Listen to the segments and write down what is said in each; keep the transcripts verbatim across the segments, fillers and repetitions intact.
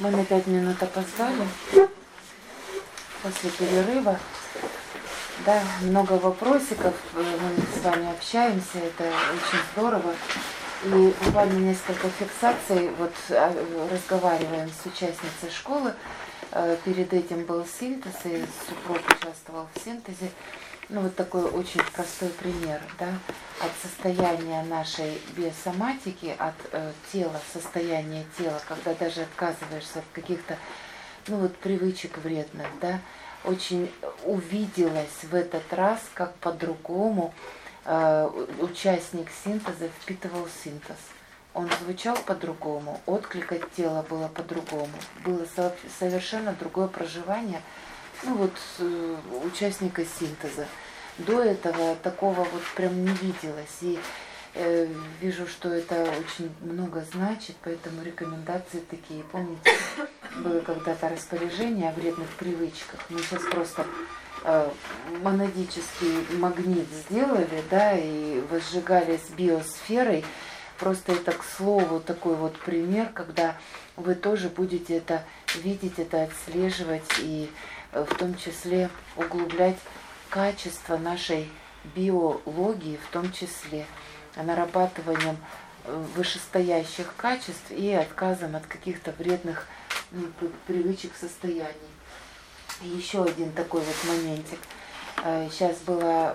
Мы на пять минут опоздали после перерыва. Да, много вопросиков, мы с вами общаемся, это очень здорово. И буквально несколько фиксаций, вот разговариваем с участницей школы. Перед этим был синтез, и супруг участвовал в синтезе. Ну, вот такой очень простой пример, да, от состояния нашей биосоматики, от э, тела, состояния тела, когда даже отказываешься от каких-то, ну, вот привычек вредных, да, очень увиделась в этот раз, как по-другому э, участник синтеза впитывал синтез. Он звучал по-другому, отклик от тела было по-другому, было со- совершенно другое проживание, ну вот, э, участника синтеза. До этого такого вот прям не виделось. И э, вижу, что это очень много значит, поэтому рекомендации такие. Помните, было когда-то распоряжение о вредных привычках. Мы сейчас просто э, монадический магнит сделали, да, и возжигали с биосферой. Просто это, к слову, такой вот пример, когда вы тоже будете это видеть, это отслеживать и э, в том числе углублять качество нашей биологии, в том числе нарабатыванием вышестоящих качеств и отказом от каких-то вредных, ну, привычек, состояний. Еще один такой вот моментик. Сейчас была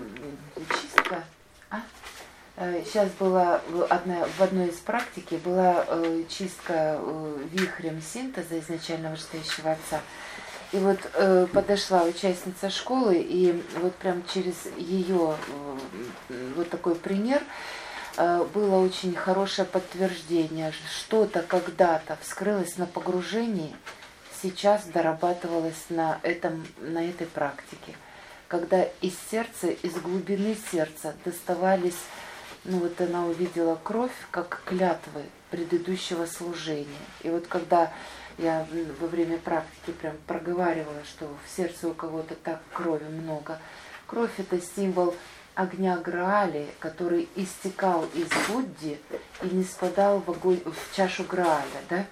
чистка. А? Сейчас была одна, в одной из практики была чистка вихрем синтеза изначально вышестоящего отца. И вот э, подошла участница школы, и вот прям через ее э, вот такой пример э, было очень хорошее подтверждение, что-то когда-то вскрылось на погружении, сейчас дорабатывалось на, этом, на этой практике. Когда из сердца, из глубины сердца доставались, ну вот она увидела кровь, как клятвы предыдущего служения. И вот когда я во время практики прям проговаривала, что в сердце у кого-то так крови много. Кровь – это символ огня Граали, который истекал из Будди и не спадал в, огонь, в чашу Грааля. Да?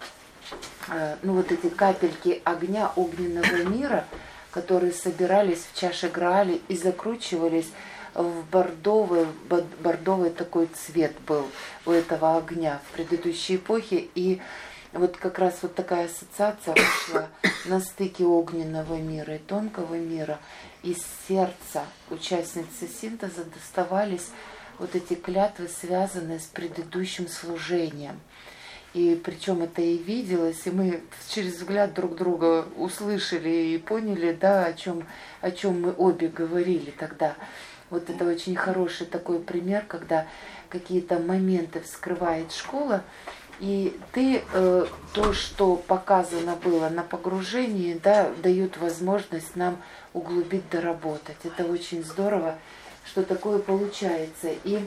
Ну вот эти капельки огня огненного мира, которые собирались в чаше Грааля и закручивались в бордовый, бордовый такой цвет был у этого огня в предыдущей эпохе. И вот как раз вот такая ассоциация вышла на стыке огненного мира и тонкого мира. Из сердца участницы синтеза доставались вот эти клятвы, связанные с предыдущим служением. И причем это и виделось, и мы через взгляд друг друга услышали и поняли, да, о чем, о чем мы обе говорили тогда. Вот это очень хороший такой пример, когда какие-то моменты вскрывает школа, и ты э, то, что показано было на погружении, да, дают возможность нам углубить, доработать. Это очень здорово, что такое получается. И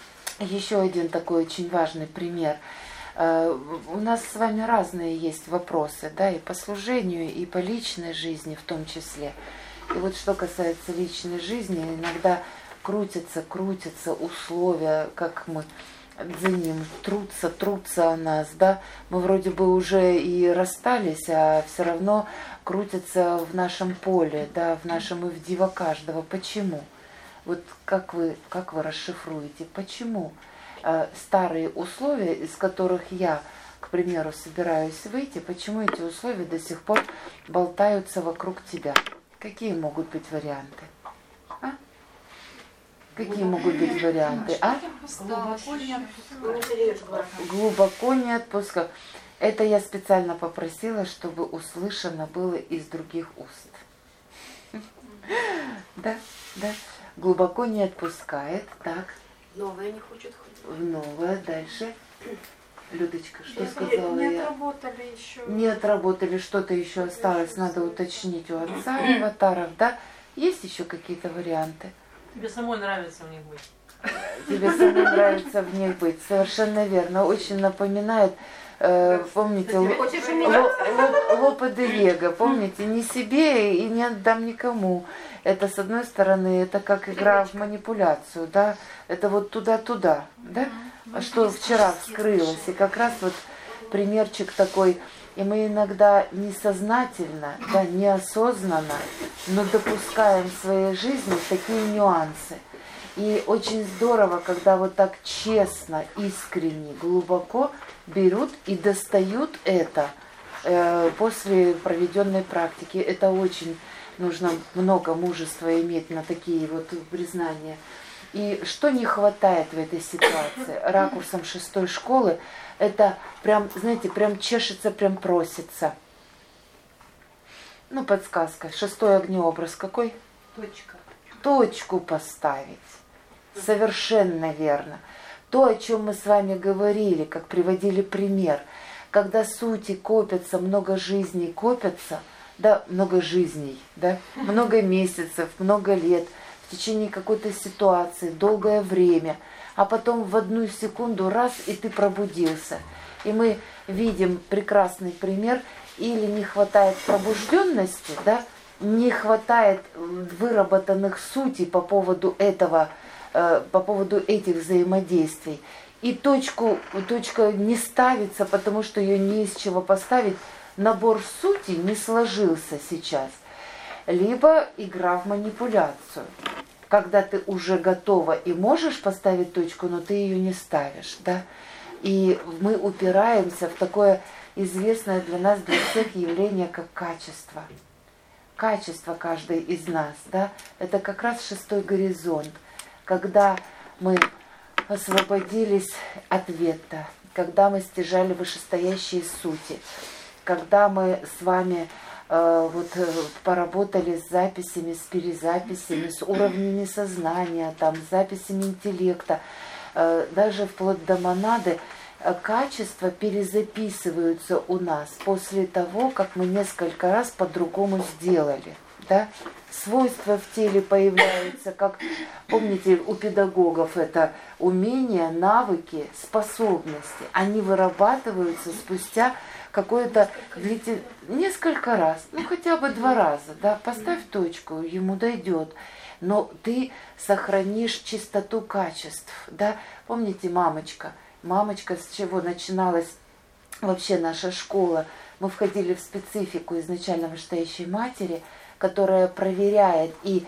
еще один такой очень важный пример. Э, у нас с вами разные есть вопросы, да, и по служению, и по личной жизни в том числе. И вот что касается личной жизни, иногда крутятся, крутятся условия, как мы за ним трутся, трутся о нас, да, мы вроде бы уже и расстались, а все равно крутятся в нашем поле, да, в нашем ивдива каждого. Почему? Вот как вы, как вы расшифруете, почему э, старые условия, из которых я, к примеру, собираюсь выйти, почему эти условия до сих пор болтаются вокруг тебя? Какие могут быть варианты? А? Какие могут быть варианты? А? Глубоко не Глубоко не отпускаю. Это я специально попросила, чтобы услышано было из других уст. Да, да. Глубоко не отпускает. Так. Новое не хочет ходить. Новое. Дальше. Людочка, что Нет, сказала не я? отработали еще. Не отработали, что-то еще осталось, надо уточнить у отца аватаров, да? Есть еще какие-то варианты? Тебе самой нравится в них быть. Тебе самой нравится в них быть, совершенно верно. Очень напоминает, э, помните, Лопе де Вега, помните, не себе и не отдам никому. Это, с одной стороны, это как игра в манипуляцию, да? Это вот туда-туда, да? А что вчера вскрылось, и как раз вот примерчик такой И мы иногда несознательно, да, неосознанно, но допускаем в своей жизни такие нюансы. И очень здорово, когда вот так честно, искренне, глубоко берут и достают это э, после проведенной практики. Это очень нужно много мужества иметь на такие вот признания. И что не хватает в этой ситуации? Ракурсом шестой школы это прям, знаете, прям чешется, прям просится. Ну, подсказка. Шестой огнеобраз какой? Точка. Точку поставить. Совершенно верно. То, о чем мы с вами говорили, как приводили пример, когда сути копятся, много жизней копятся, да, много жизней, да, много месяцев, много лет, в течение какой-то ситуации, долгое время, а потом в одну секунду раз, и ты пробудился. И мы видим прекрасный пример, или не хватает пробужденности, да, не хватает выработанных сутей по поводу этого, э, по поводу этих взаимодействий. И точку, точка не ставится, потому что ее не из чего поставить, набор сути не сложился сейчас. Либо игра в манипуляцию, когда ты уже готова и можешь поставить точку, но ты ее не ставишь, да? И мы упираемся в такое известное для нас, для всех явление, как качество. Качество каждой из нас, да? Это как раз шестой горизонт, когда мы освободились от вето, когда мы стяжали вышестоящие сути, когда мы с вами э, вот, э, поработали с записями, с перезаписями, с уровнями сознания, там, с записями интеллекта, э, даже вплоть до монады, э, качества перезаписываются у нас после того, как мы несколько раз по-другому сделали. Да? Свойства в теле появляются, как, помните, у педагогов это умения, навыки, способности. Они вырабатываются спустя какое-то длительное, несколько раз, ну хотя бы два раза, да, поставь точку, ему дойдет. Но ты сохранишь чистоту качеств, да. Помните, мамочка, мамочка, с чего начиналась вообще наша школа? Мы входили в специфику изначально вышестоящей матери, которая проверяет и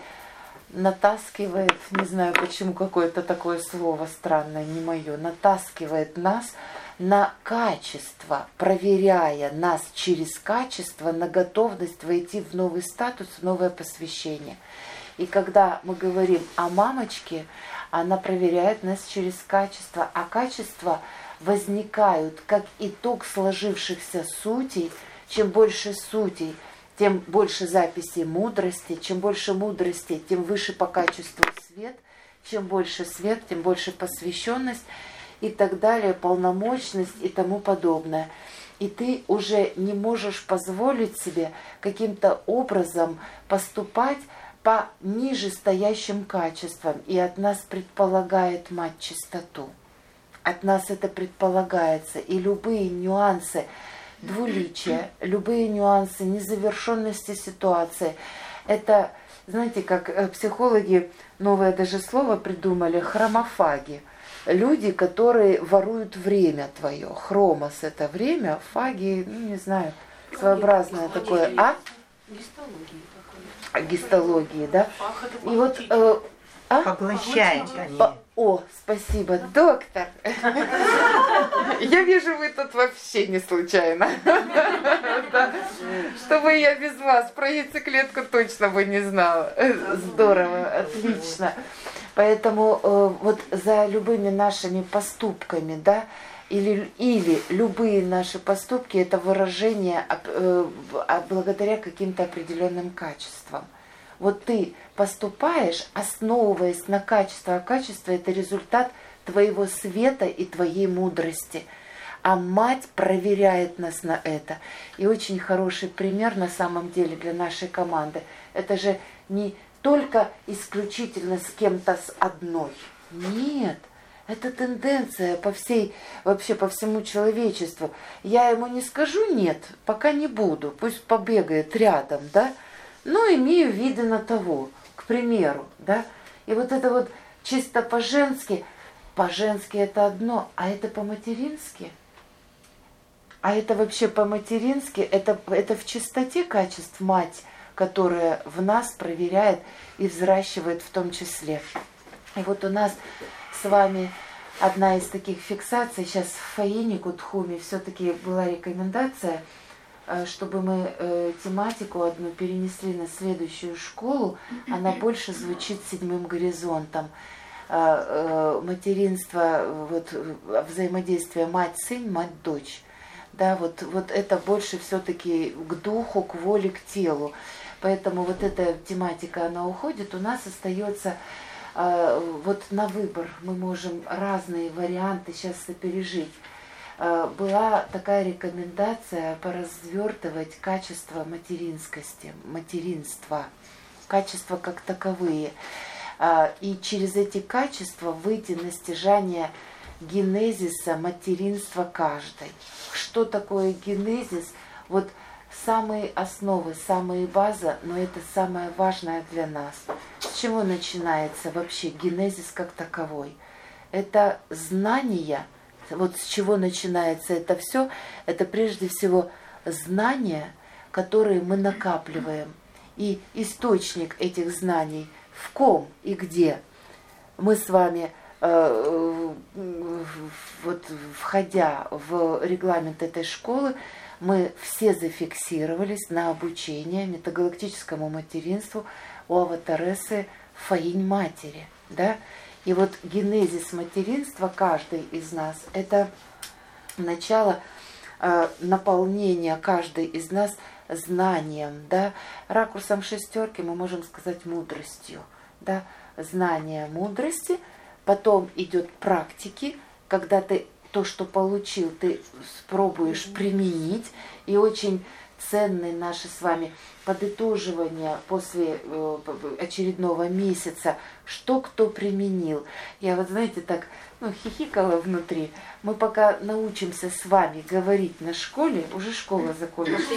натаскивает, не знаю почему какое-то такое слово странное, не мое, натаскивает нас на качество, проверяя нас через качество на готовность войти в новый статус, в новое посвящение. И когда мы говорим о мамочке, она проверяет нас через качество, а качества возникают как итог сложившихся сутей. Чем больше сутей, тем больше записей мудрости, чем больше мудрости, тем выше по качеству свет, чем больше свет, тем больше посвященность и так далее, полномочность и тому подобное. И ты уже не можешь позволить себе каким-то образом поступать по ниже стоящим качествам. И от нас предполагает мать чистоту. От нас это предполагается. И любые нюансы двуличия, любые нюансы незавершенности ситуации. Это, знаете, как психологи новое даже слово придумали, хромофаги. Люди, которые воруют время твое. Хромос — это время, фаги, ну не знаю, своеобразное такое. А? Гистологии такое. Гистологии, да? И вот... Э, а? Поглощает они. О, спасибо, доктор. Я вижу, вы тут вообще не случайно. Чтобы я без вас про яйцеклетку точно бы не знала. Здорово, отлично. Поэтому вот за любыми нашими поступками, да, или, или любые наши поступки, это выражение благодаря каким-то определенным качествам. Вот ты поступаешь, основываясь на качестве, а качество — это результат твоего света и твоей мудрости. А мать проверяет нас на это. И очень хороший пример на самом деле для нашей команды. Это же не только исключительно с кем-то с одной. Нет, это тенденция по всей, вообще по всему человечеству. Я ему не скажу нет, пока не буду, пусть побегает рядом, да? Но имею виды на того, к примеру, да? И вот это вот чисто по-женски, по-женски это одно, а это по-матерински. А это вообще по-матерински, это, это в чистоте качеств мать, которая в нас проверяет и взращивает в том числе. И вот у нас с вами одна из таких фиксаций, сейчас в Фаине Кутхуме все-таки была рекомендация, чтобы мы э, тематику одну перенесли на следующую школу, она больше звучит седьмым горизонтом. Э, э, материнство, вот, взаимодействие мать-сын, мать-дочь. Да, вот, вот это больше все-таки к духу, к воле, к телу. Поэтому вот эта тематика, она уходит, у нас остается э, вот на выбор. Мы можем разные варианты сейчас сопережить. Была такая рекомендация поразвертывать качество материнскости, материнства, качества как таковые. И через эти качества выйти на стяжание генезиса материнства каждой. Что такое генезис? Вот самые основы, самые базы, но это самое важное для нас. С чего начинается вообще генезис как таковой? Это знание. Вот с чего начинается это все, это прежде всего знания, которые мы накапливаем. И источник этих знаний в ком и где. Мы с вами, э, вот, входя в регламент этой школы, мы все зафиксировались на обучение метагалактическому материнству у аватарессы Фаинь Матери. Да? И вот генезис материнства каждой из нас – это начало э, наполнения каждой из нас знанием, да, ракурсом шестерки мы можем сказать мудростью, да, знание мудрости, потом идет практики, когда ты то, что получил, ты пробуешь применить, и очень ценные наши с вами подытоживания после э, очередного месяца, что кто применил. Я вот, знаете, так ну, хихикала внутри. Мы пока научимся с вами говорить на школе, уже школа закончится.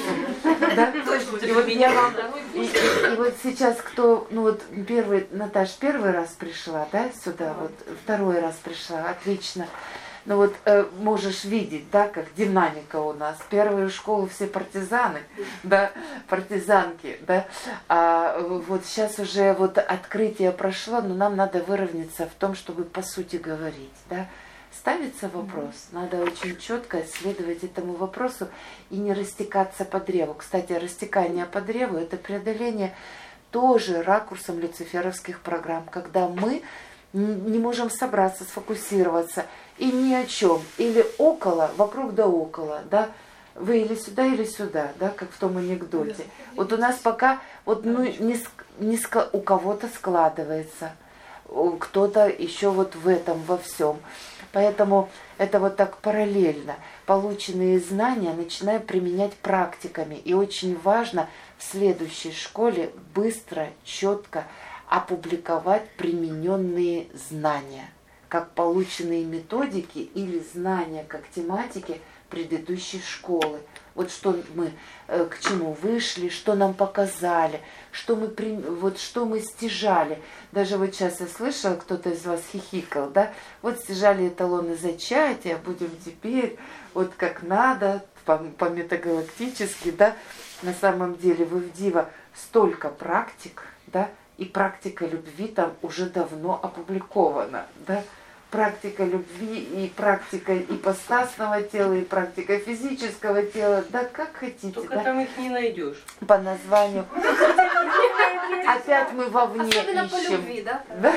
И вот сейчас кто, ну вот первый, Наташ, первый раз пришла, да, сюда, вот второй раз пришла, отлично. Ну вот э, можешь видеть, да, как динамика у нас. Первую школу все партизаны, да, партизанки, да. А вот сейчас уже вот открытие прошло, но нам надо выровняться в том, чтобы по сути говорить, да. Ставится вопрос, надо очень четко исследовать этому вопросу и не растекаться по древу. Кстати, растекание по древу – это преодоление тоже ракурсом люциферовских программ, когда мы не можем собраться, сфокусироваться и ни о чем, или около, вокруг да около, да, вы или сюда, или сюда, да, как в том анекдоте. Вот у нас пока вот ну, не, не, у кого-то складывается, кто-то еще вот в этом, во всем. Поэтому это вот так параллельно. Полученные знания начинаем применять практиками. И очень важно в следующей школе быстро, четко опубликовать примененные знания, как полученные методики или знания как тематики предыдущей школы. Вот что мы э, к чему вышли, что нам показали, что мы, при, вот что мы стяжали. Даже вот сейчас я слышала, кто-то из вас хихикал, да? Вот стяжали эталоны зачатия, будем теперь вот как надо, по, по метагалактически, да? На самом деле в Ивдива столько практик, да? И практика любви там уже давно опубликована, да? Практика любви и практика ипостасного тела, и практика физического тела, да, как хотите. Только да? там их не найдешь. По названию. Опять мы вовне особенно ищем. По любви, да? Да?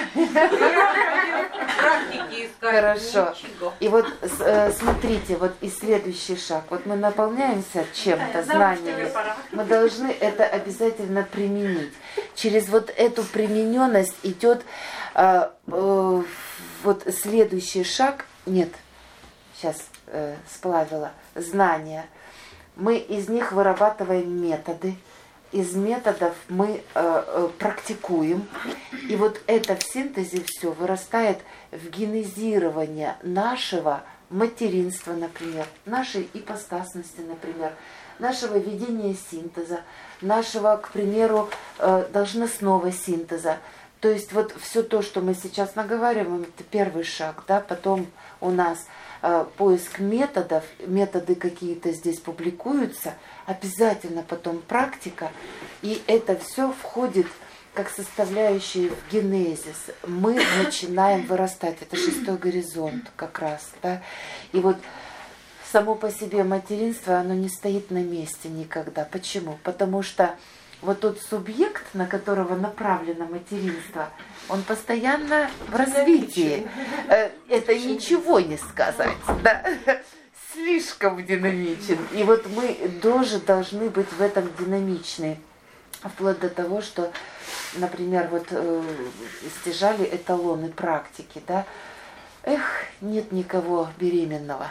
Практики искать. Хорошо. Ничего. И вот э, смотрите, вот и следующий шаг. Вот мы наполняемся чем-то, знаниями. Мы должны это обязательно применить. Через вот эту примененность идет э, э, вот следующий шаг. Нет, сейчас э, сплавила. Знания. Мы из них вырабатываем методы. Из методов мы э, э, практикуем. И вот это в синтезе все вырастает в генезирование нашего материнства, например, нашей ипостасности, например, нашего ведения синтеза, нашего, к примеру, э, должностного синтеза. То То есть вот все то, что мы сейчас наговариваем, это первый шаг, да, потом у нас э, поиск методов, методы какие-то здесь публикуются, обязательно потом практика, и это все входит как составляющие в генезис. Мы начинаем вырастать, это шестой горизонт как раз, да, и вот само по себе материнство, оно не стоит на месте никогда. Почему? Потому что вот тот субъект, на которого направлено материнство, он постоянно в развитии. Это ничего не сказать, да? Слишком динамичен. И вот мы тоже должны быть в этом динамичны. Вплоть до того, что, например, вот э, стяжали эталоны практики, да? Эх, нет никого беременного.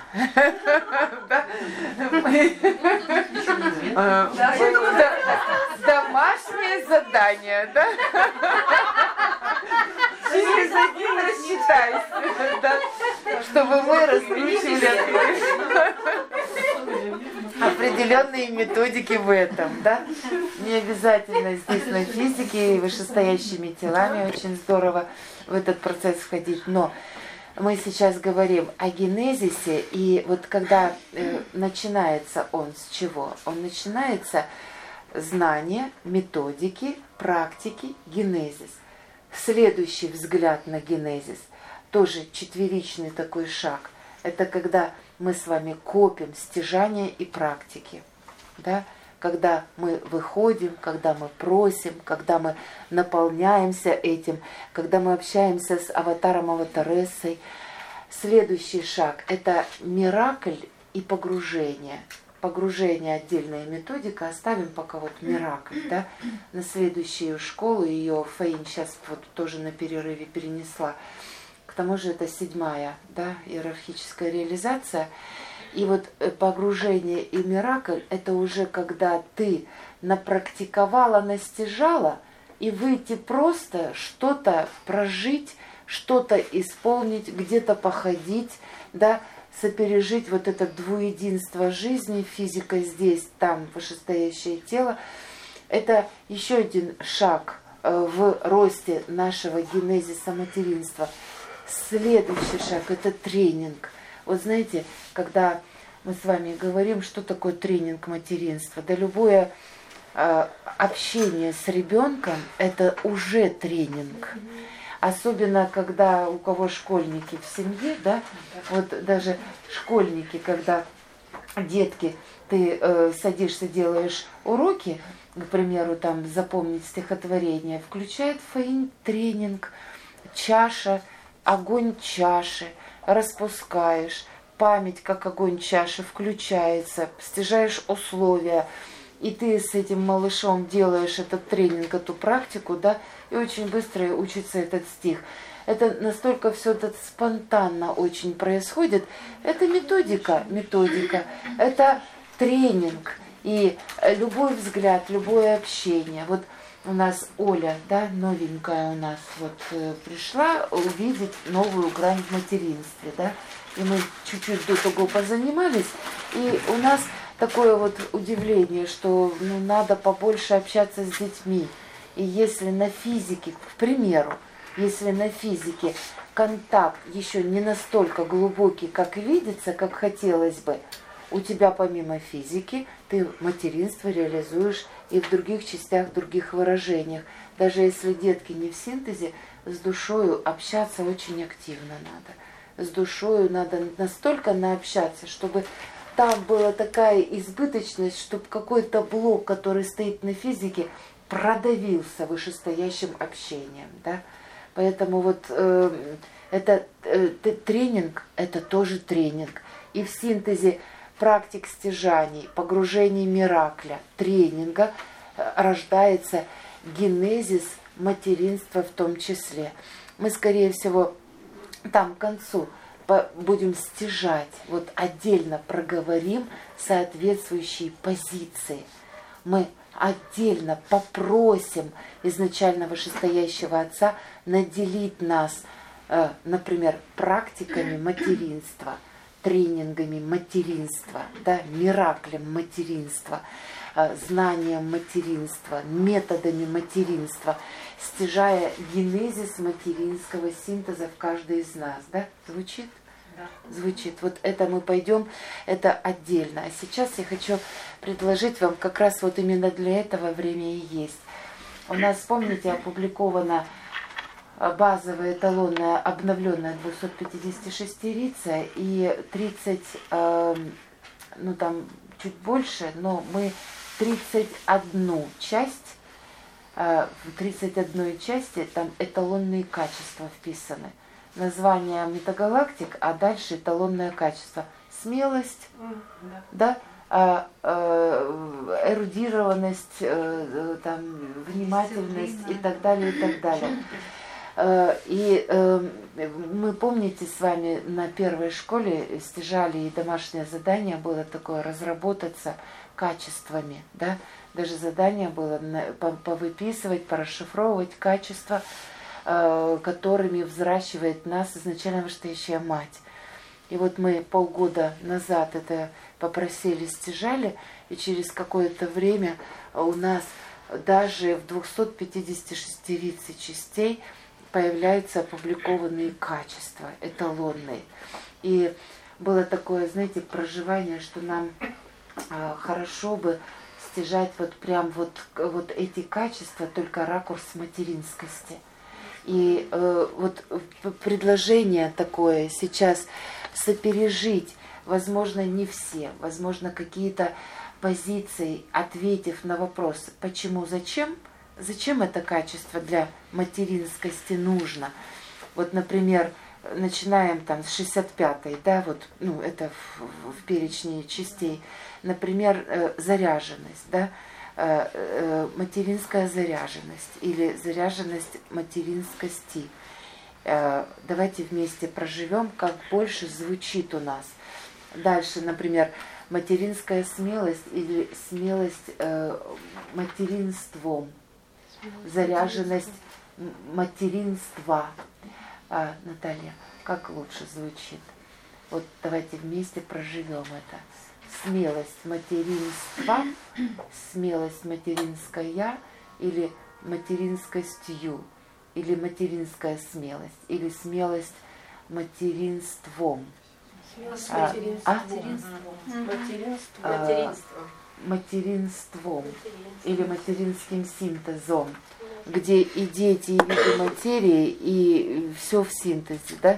Домашнее задание, да? Через один рассчитайся, да? Чтобы мы раскручивали определенные методики в этом, да? Не обязательно здесь на физике и вышестоящими телами очень здорово в этот процесс входить, но мы сейчас говорим о генезисе, и вот когда э, начинается он с чего? Он начинается знания, методики, практики, генезис. Следующий взгляд на генезис, тоже четверичный такой шаг, это когда мы с вами копим стяжания и практики, да? Когда мы выходим, когда мы просим, когда мы наполняемся этим, когда мы общаемся с аватаром, аватарессой. Следующий шаг – это миракль и погружение. Погружение – отдельная методика, оставим пока вот миракль, да? На следующую школу, ее Фаин сейчас вот тоже на перерыве перенесла. К тому же это седьмая, да, иерархическая реализация. И вот погружение и миракль – это уже когда ты напрактиковала, настижала, и выйти просто, что-то прожить, что-то исполнить, где-то походить, да, сопережить вот это двуединство жизни, физика здесь, там вышестоящее тело. Это еще один шаг в росте нашего генезиса материнства. Следующий шаг – это тренинг. Вот знаете, когда мы с вами говорим, что такое тренинг материнства, да любое э, общение с ребенком – это уже тренинг. Особенно, когда у кого школьники в семье, да, вот даже школьники, когда детки, ты э, садишься, делаешь уроки, к примеру, там запомнить стихотворение, включает Фаин тренинг, чаша, огонь чаши, распускаешь, память, как огонь чаши, включается, стяжаешь условия, и ты с этим малышом делаешь этот тренинг, эту практику, да, и очень быстро учится этот стих. Это настолько все это спонтанно очень происходит. Это методика, методика, это тренинг. И любой взгляд, любое общение. Вот у нас Оля, да, новенькая у нас, вот пришла увидеть новую грань в материнстве, да. И мы чуть-чуть до того позанимались, и у нас такое вот удивление, что ну, надо побольше общаться с детьми. И если на физике, к примеру, если на физике контакт еще не настолько глубокий, как видится, как хотелось бы, у тебя помимо физики ты материнство реализуешь и в других частях, в других выражениях. Даже если детки не в синтезе, с душою общаться очень активно надо. С душою надо настолько наобщаться, чтобы там была такая избыточность, чтобы какой-то блок, который стоит на физике, продавился вышестоящим общением, да? Поэтому вот э, это э, тренинг, это тоже тренинг. И в синтезе практик стяжаний, погружений миракля, тренинга э, рождается генезис материнства в том числе. Мы, скорее всего, там к концу будем стяжать, вот отдельно проговорим соответствующие позиции. Мы отдельно попросим изначально вышестоящего Отца наделить нас, э, например, практиками материнства, тренингами материнства, да, мираклем материнства. знанием материнства, методами материнства, стяжая генезис материнского синтеза в каждой из нас. Да? Звучит? Да. Звучит. Вот это мы пойдем, это отдельно. А сейчас я хочу предложить вам, как раз вот именно для этого время и есть. У нас, помните, опубликована базовая эталонная обновленная двести пятьдесят шестерица и тридцать, э, ну там чуть больше, но мы тридцать одну часть, э, в тридцать одной части там эталонные качества вписаны. Название метагалактик, а дальше эталонное качество. Смелость, Mm, да, да э, эрудированность, э, там, внимательность и так далее, и так далее. И э, мы, помните, с вами на первой школе стяжали, и домашнее задание было такое, разработаться качествами, да, даже задание было повыписывать, порасшифровывать качества, э, которыми взращивает нас изначально вышестоящая мать. И вот мы полгода назад это попросили, стяжали, и через какое-то время у нас даже в двухстах пятидесяти шестерице частей появляются опубликованные качества, эталонные. И было такое, знаете, проживание, что нам а, хорошо бы стяжать вот прям вот, вот эти качества, только ракурс материнскости. И э, вот предложение такое сейчас сопережить, возможно, не все, возможно, какие-то позиции, ответив на вопрос, почему, зачем, зачем это качество для материнскости нужно. Вот, например, начинаем там с шестьдесят пятой, да, вот, ну, это в, в перечне частей, например, э, заряженность, да, э, э, материнская заряженность или заряженность материнскости. Э, давайте вместе проживем, как больше звучит у нас. Дальше, например, материнская смелость или смелость э, материнством, заряженность материнства. А, Наталья, как лучше звучит? Вот давайте вместе проживем это. Смелость материнства, смелость материнская или материнскостью, или материнская смелость, или смелость материнством. Смелость А, материнством. а? Материнство. А, Материнство. материнством или материнским синтезом, где и дети, и виды материи, и все в синтезе, да?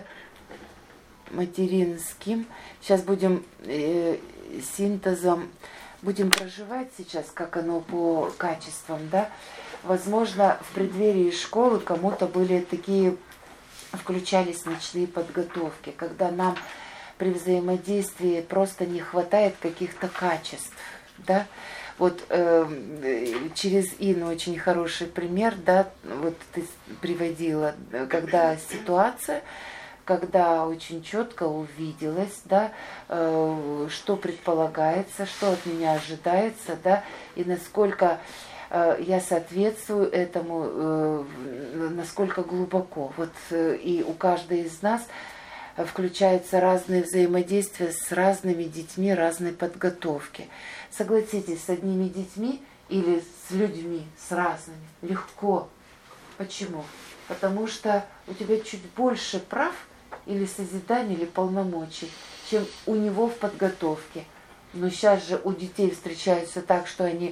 Материнским. Сейчас будем э, синтезом, будем проживать сейчас, как оно по качествам, да? Возможно, в преддверии школы кому-то были такие, включались ночные подготовки, когда нам при взаимодействии просто не хватает каких-то качеств, да? Вот э, через Инну очень хороший пример, да, вот ты приводила, когда ситуация, когда очень четко увиделось, да, э, что предполагается, что от меня ожидается, да, и насколько э, я соответствую этому, э, насколько глубоко. Вот э, и у каждой из нас включаются разные взаимодействия с разными детьми, разной подготовки. Согласитесь, с одними детьми или с людьми, с разными, легко. Почему? Потому что у тебя чуть больше прав или созидания, или полномочий, чем у него в подготовке. Но сейчас же у детей встречаются так, что они...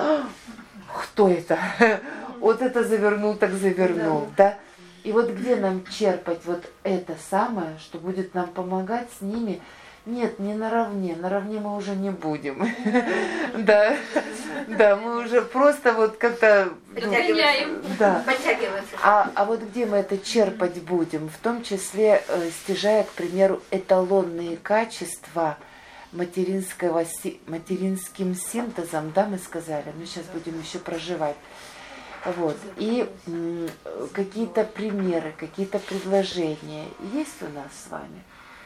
Кто это? Вот это завернул, так завернул, да? И вот где нам черпать вот это самое, что будет нам помогать с ними? Нет, не наравне, наравне мы уже не будем. Да, да, мы уже просто вот как-то... Да. А, а вот где мы это черпать будем? В том числе, стяжая, к примеру, эталонные качества материнского, материнским синтезом, да, мы сказали, мы сейчас будем еще проживать. Вот. И м, какие-то примеры, какие-то предложения есть у нас с вами?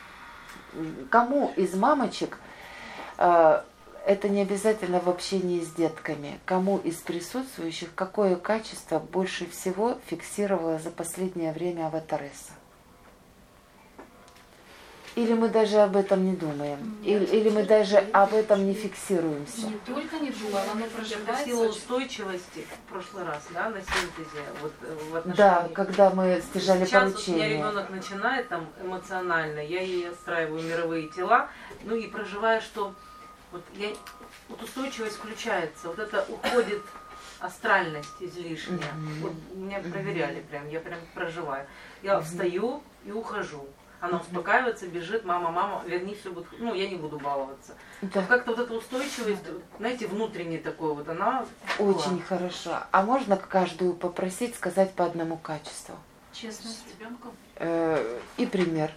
Кому из мамочек, э, это не обязательно в общении с детками, кому из присутствующих какое качество больше всего фиксировало за последнее время аватаресса? Или мы даже об этом не думаем? Или, или мы даже об этом не фиксируемся? Не только не думала, оно Я проживает. просила устойчивости в прошлый раз, да, на синтезе, вот э, в отношении. Да, когда мы стяжали Сейчас вот у меня поручение. ребенок начинает там эмоционально, я ей отстраиваю мировые тела, ну и проживаю, что вот, я, вот устойчивость включается, вот это уходит астральность излишняя. Мгм. Вот меня проверяли прям, я прям проживаю. Я встаю и ухожу. Она успокаивается, бежит, мама, мама, верни, все будет, ну, я не буду баловаться. Да. Вот как-то вот эта устойчивость, знаете, внутренняя такой вот, она Очень хорошо. А можно каждую попросить сказать по одному качеству? Честность с ребенком. Э, и пример.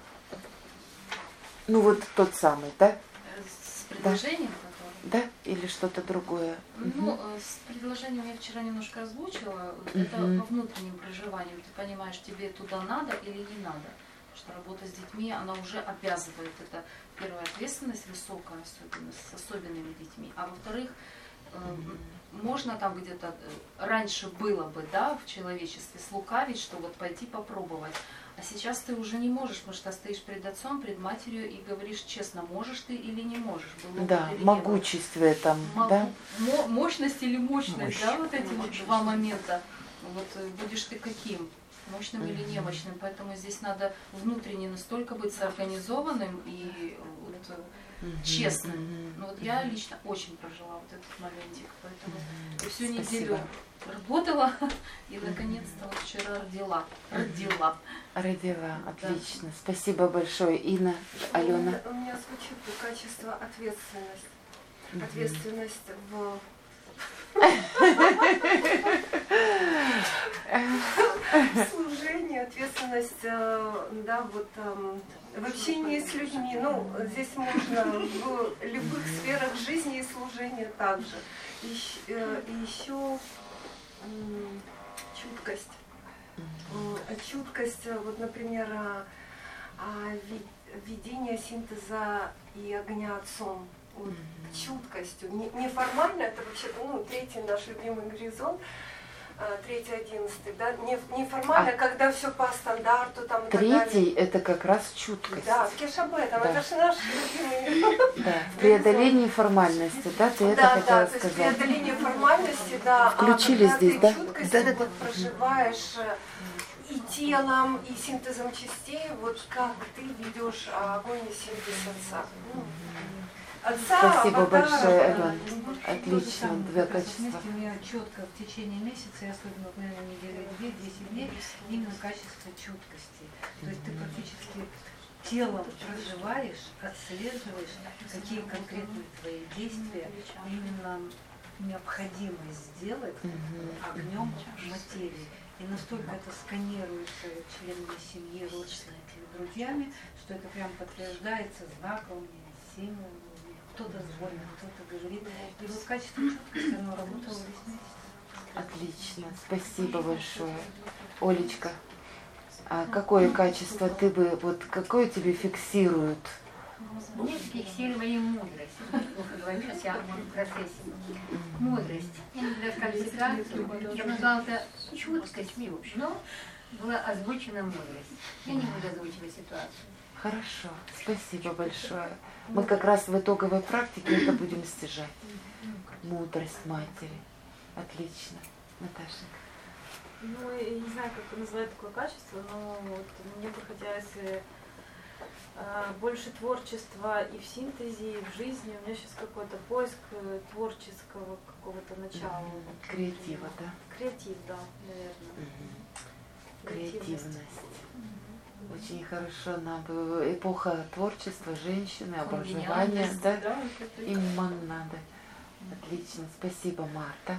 Ну вот тот самый, да? С предложением, которое? Да? Или что-то другое? Ну, э, с предложением я вчера немножко озвучила. Это Мгм. по внутренним проживаниям. Ты понимаешь, тебе туда надо или не надо. Потому что работа с детьми, она уже обязывает. Это первая ответственность высокая, особенно с особенными детьми. А во-вторых, э, можно там где-то э, раньше было бы, да, в человечестве слукавить, что вот пойти попробовать. А сейчас ты уже не можешь, потому что стоишь перед отцом, перед матерью и говоришь честно, можешь ты или не можешь. Был Да, опыт или не был. могущество в этом, Мо- да? мо- Мощность или мощность, Мощь. да, вот эти вот два момента. Вот э, будешь ты каким? Мощным или немощным. Поэтому здесь надо внутренне настолько быть соорганизованным и вот, э, Мгм, честным. мгм. Ну вот я лично очень прожила вот этот моментик. Поэтому я всю Спасибо. неделю работала и наконец-то вот вчера родила. Родила. Родила, отлично. Спасибо большое. Инна, Алена. У меня звучит качество ответственность. Ответственность в служении, ответственность, э, да, вот эм, в общении с людьми. Ну, здесь можно в любых сферах жизни и служения также. И, щ- э, и еще м, чуткость. М, Чуткость, э, вот, например, а, а, ви- ведение синтеза и огня отцом. Вот, чуткостью. Не, неформально, это вообще, ну, третий наш любимый горизонт, а, третий, одиннадцатый, да, не, неформально, А когда все по стандарту, там, и так далее. Третий – это как раз чуткость. Да, скажи об этом, Да. это же наш любимый. Да, в преодолении формальности, да, ты это Да, да, хотела то есть сказать. преодоление формальности, да. Включили а когда здесь, ты да? чуткость Да-да-да. вот проживаешь э, и телом, и синтезом частей, вот как ты ведешь огонь и синтез отца. Ну, отца, Спасибо вода, большое, да. Алена. Мгм. Отлично, два качества. У меня четко в течение месяца, и особенно, вот, наверное, недели две-десять дней, именно качество чуткости. То есть ты практически телом проживаешь, отслеживаешь, какие конкретные твои действия именно необходимо сделать огнем материи. И настолько это сканируется членами семьи, родственниками, друзьями, что это прям подтверждается знаком, символом. Кто-то звонит, кто-то говорит. И вот качество чуткости, оно работало весь месяц. Отлично, спасибо большое. Олечка, а какое качество ты бы, вот какое тебе фиксирует? Мне фиксировали мудрость. Говорю, сейчас я в процессе. Мудрость. Я не буду рассказывать ситуацию. Я бы назвала это чуткость, но была озвучена мудрость. Я не буду озвучивать ситуацию. Хорошо, спасибо большое. Мы как раз в итоговой практике это будем стяжать. Мудрость матери. Отлично. Наташа. Ну, я не знаю, как назвать такое качество, но вот мне бы хотелось э, больше творчества и в синтезе, и в жизни. У меня сейчас какой-то поиск э, творческого какого-то начала. Креатива, да? Креатив, да, наверное. Креативность. Очень хорошо нам бы эпоха творчества, женщины, образования, да? Им надо. Отлично, спасибо, Марта.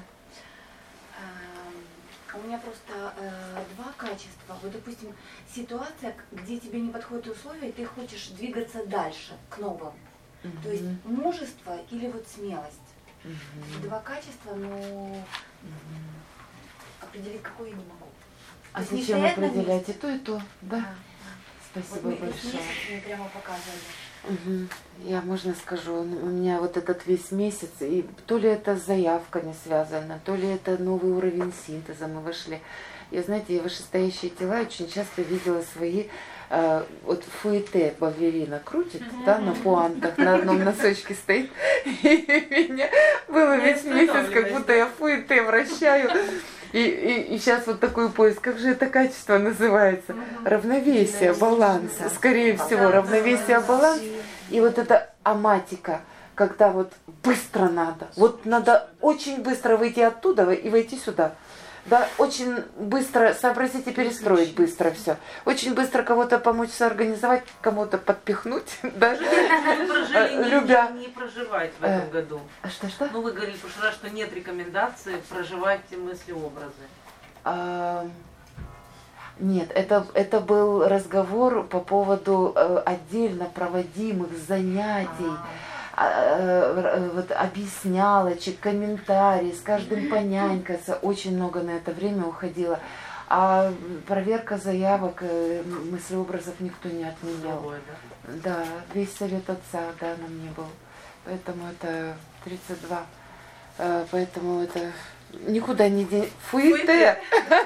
У меня просто э, два качества. Вот, допустим, ситуация, где тебе не подходят условия, и ты хочешь двигаться дальше, к новым. Мгм. То есть мужество или вот смелость. Мгм. Два качества, но Мгм. определить какое я не могу. А То есть не зачем стоять на определять и месте. то, и то? Да? Да. Вот Спасибо мы весь большое. месяц мне прямо показывали. Мгм. Я, можно скажу, у меня вот этот весь месяц, и то ли это с заявками связано, то ли это новый уровень синтеза мы вышли. Я, знаете, я вышестоящие тела очень часто видела свои э, вот фуэте балерина крутит, да, на пуантах, на одном носочке стоит, и меня было весь месяц, как будто я фуэте вращаю. И, и, и сейчас вот такой поиск, как же это качество называется? Равновесие, баланс, скорее всего, равновесие, баланс. И вот эта аматика, когда вот быстро надо, вот надо очень быстро выйти оттуда и войти сюда. Да, очень быстро сообразить и перестроить быстро все. Очень быстро кого-то помочь соорганизовать, кому-то подпихнуть, да, любя. Не проживать в этом году. А что, что? Ну, вы говорили в прошлый раз, что нет рекомендации проживать мысли-образы. А, нет, это, это был разговор по поводу э, отдельно проводимых занятий. Вот, объяснялочек, комментарий, с каждым понянькаться. Очень много на это время уходило. А проверка заявок, мыслеобразов никто не отменял. Другой, да? Да, весь совет отца, да, на мне был. Поэтому это тридцать два. Поэтому это никуда не день. Фуэте!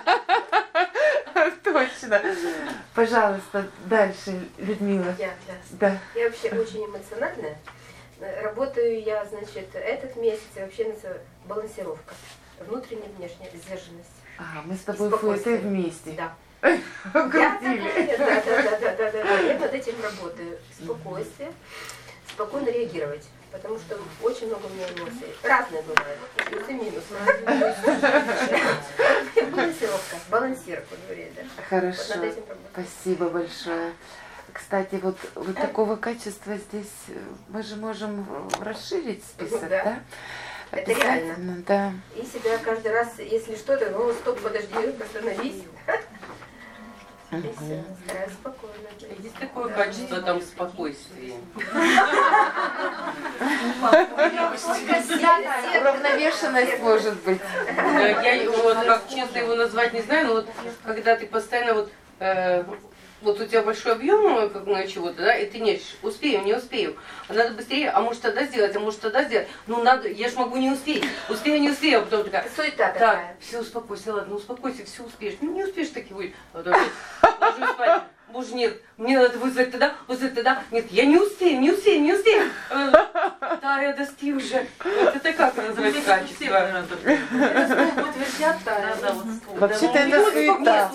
Точно. Пожалуйста, дальше, Людмила. Я, да. я вообще очень эмоциональная. Работаю я, значит, этот месяц вообще называю балансировка. Внутренняя и внешняя сдержанность. Ага, мы с тобой фуэте вместе. Да. Крутили. Да, да, да, да, да, да. Я над этим работаю. Спокойствие, спокойно реагировать. Потому что очень много у меня эмоций. Разные бывают. Плюс и минус. Балансировка. Балансировка, говорит, да. Хорошо. Вот над этим работаю. Спасибо большое. Кстати, вот, вот такого качества здесь мы же можем расширить список, да? Да. Это реально. Да. И себя каждый раз, если что-то, ну стоп, подожди, остановись. И все, стараюсь спокойно. Есть такое качество, там, спокойствие. Уравновешенность может быть. Я вот как честно его назвать не знаю, но вот когда ты постоянно вот э, вот у тебя большой объем как на чего-то, да, и ты не успеем, не успеем. А надо быстрее, а может тогда сделать, а может тогда сделать. Ну надо, я ж могу не успеть. Успею, не успею, а потом такая. Суета Так, такая. все, успокойся, ладно, успокойся, все успеешь. Ну не успеешь, так и будет. А потом ложусь спать. Боже, нет, мне надо вызвать тогда, вызвать тогда. Нет, я не успею, не успею, не успею. Таря, дости уже. Вот это как называть качество? Утвердят, да, да, вот. Вообще-то это суета.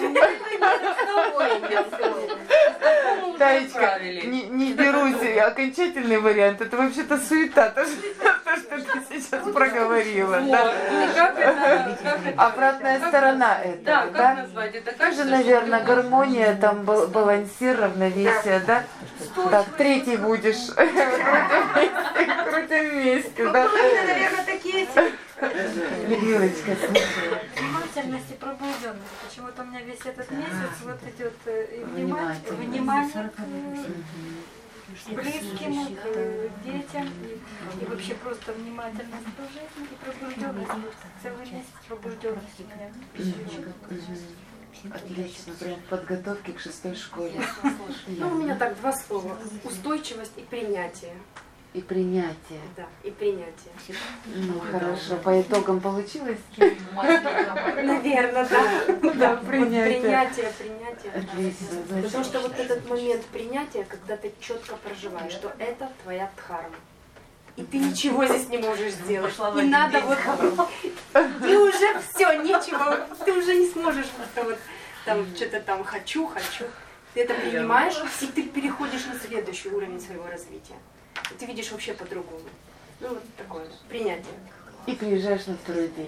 Таечка, не, не берусь, окончательный вариант, это вообще-то суета, то, что, то, что ты сейчас проговорила. Да? Как это, как это? Обратная сторона этого, Да, да? как назвать? Это Тоже, качество, наверное, что ты можешь- гармония, там бал- балансир, равновесие, да? Так, третий будешь. Крутим вместе, да? Наверное, такие. Людмилочка, слушай. Внимательность и пробужденность. Почему-то у меня весь этот месяц вот идет и внимание, внимание к близким, к детям, и, и вообще просто внимательность к жизни и пробужденность. Целый месяц пробужденности у меня. Отлично, прям подготовки к шестой школе. Ну, у меня так два слова. Устойчивость и принятие. И принятие. Да, и принятие. Ну, хорошо. По итогам получилось? Наверное, да. Да, принятие. Принятие, принятие. Отлично. Потому что вот этот момент принятия, когда ты четко проживаешь, что это твоя дхарма. И ты ничего здесь не можешь сделать. Не надо вот... Ты уже все, ничего. Ты уже не сможешь как-то вот там что-то там хочу, хочу. Ты это принимаешь, и ты переходишь на следующий уровень своего развития. И ты видишь вообще по-другому. Ну вот такое принятие. И приезжаешь на второй день.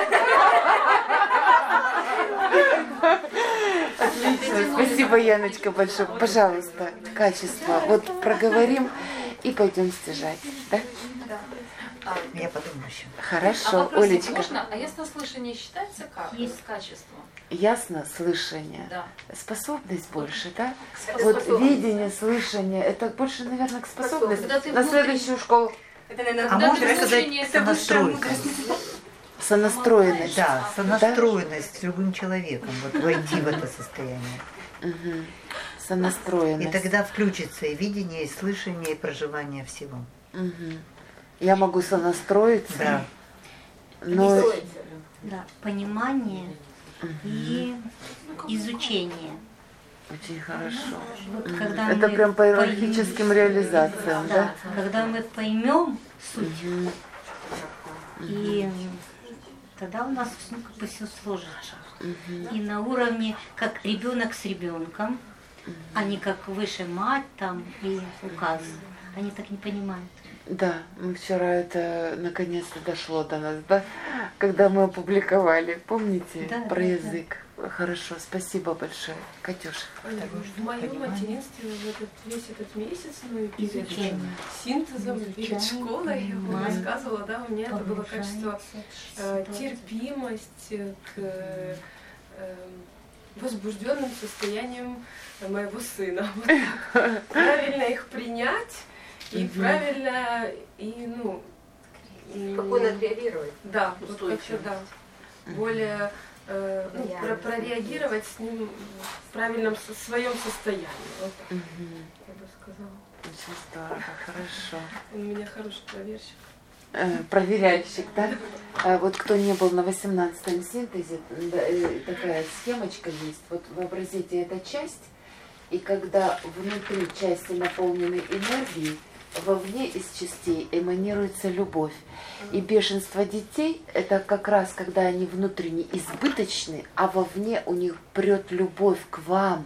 Отлично. Спасибо, Яночка, большое. Пожалуйста, качество. Вот проговорим и пойдем стяжать. Да? Я подумаю еще. Хорошо, А вопросик Олечка. можно? А яснослышание считается как? Есть качество. Ясно, слышание. Да. Способность больше, да? Это Вот способность. видение, слышание, это больше, наверное, к способности. Когда ты На внутри- следующую школу Это, наверное, А Когда можно ты сказать внутренне- сонастройка? сонастроенность. Да, сонастроенность с любым человеком, вот войти в это состояние. Угу. И Сонастроенность. тогда включится и видение, и слышание, и проживание всего. Угу. Я могу сонастроиться, Да. но... Да, понимание и изучение. Очень хорошо. Вот М, когда Это мы прям по поймем- иерархическим реализациям, да? Да, когда мы поймем суть, Мгм. и тогда у нас ну, как бы все сложится. Мгм. И на уровне, как ребенок с ребенком, а не как выше мать там и указ. Они так не понимают. Да, мы вчера это наконец-то дошло до нас, да? Когда мы опубликовали, помните, Да, про да, язык. Хорошо, спасибо большое. Катюша. В моем материнстве в этот, весь этот месяц, ну и перед Изучение. синтезом, перед Изучение, школой, я вам понимание, рассказывала, да, у меня это было качество э, ситуация. терпимость к э, э, возбужденным состоянием моего сына. Вот так. Правильно их принять и Мгм. правильно, и ну... м, Спокойно отреагировать. Да, вот Устойчиво. как-то, да. Более э, ну, про- прореагировать с ним в правильном со- своем состоянии. Вот так, Мгм. я бы сказала. Очень здорово, хорошо. Он у меня хороший проверщик. Э, проверяльщик, да? А вот кто не был на восемнадцатом синтезе, да, э, такая схемочка есть. Вот вообразите, это часть, и когда внутри части наполнены энергией, вовне из частей эманируется любовь. И бешенство детей – это как раз, когда они внутренне избыточны, а вовне у них прет любовь к вам.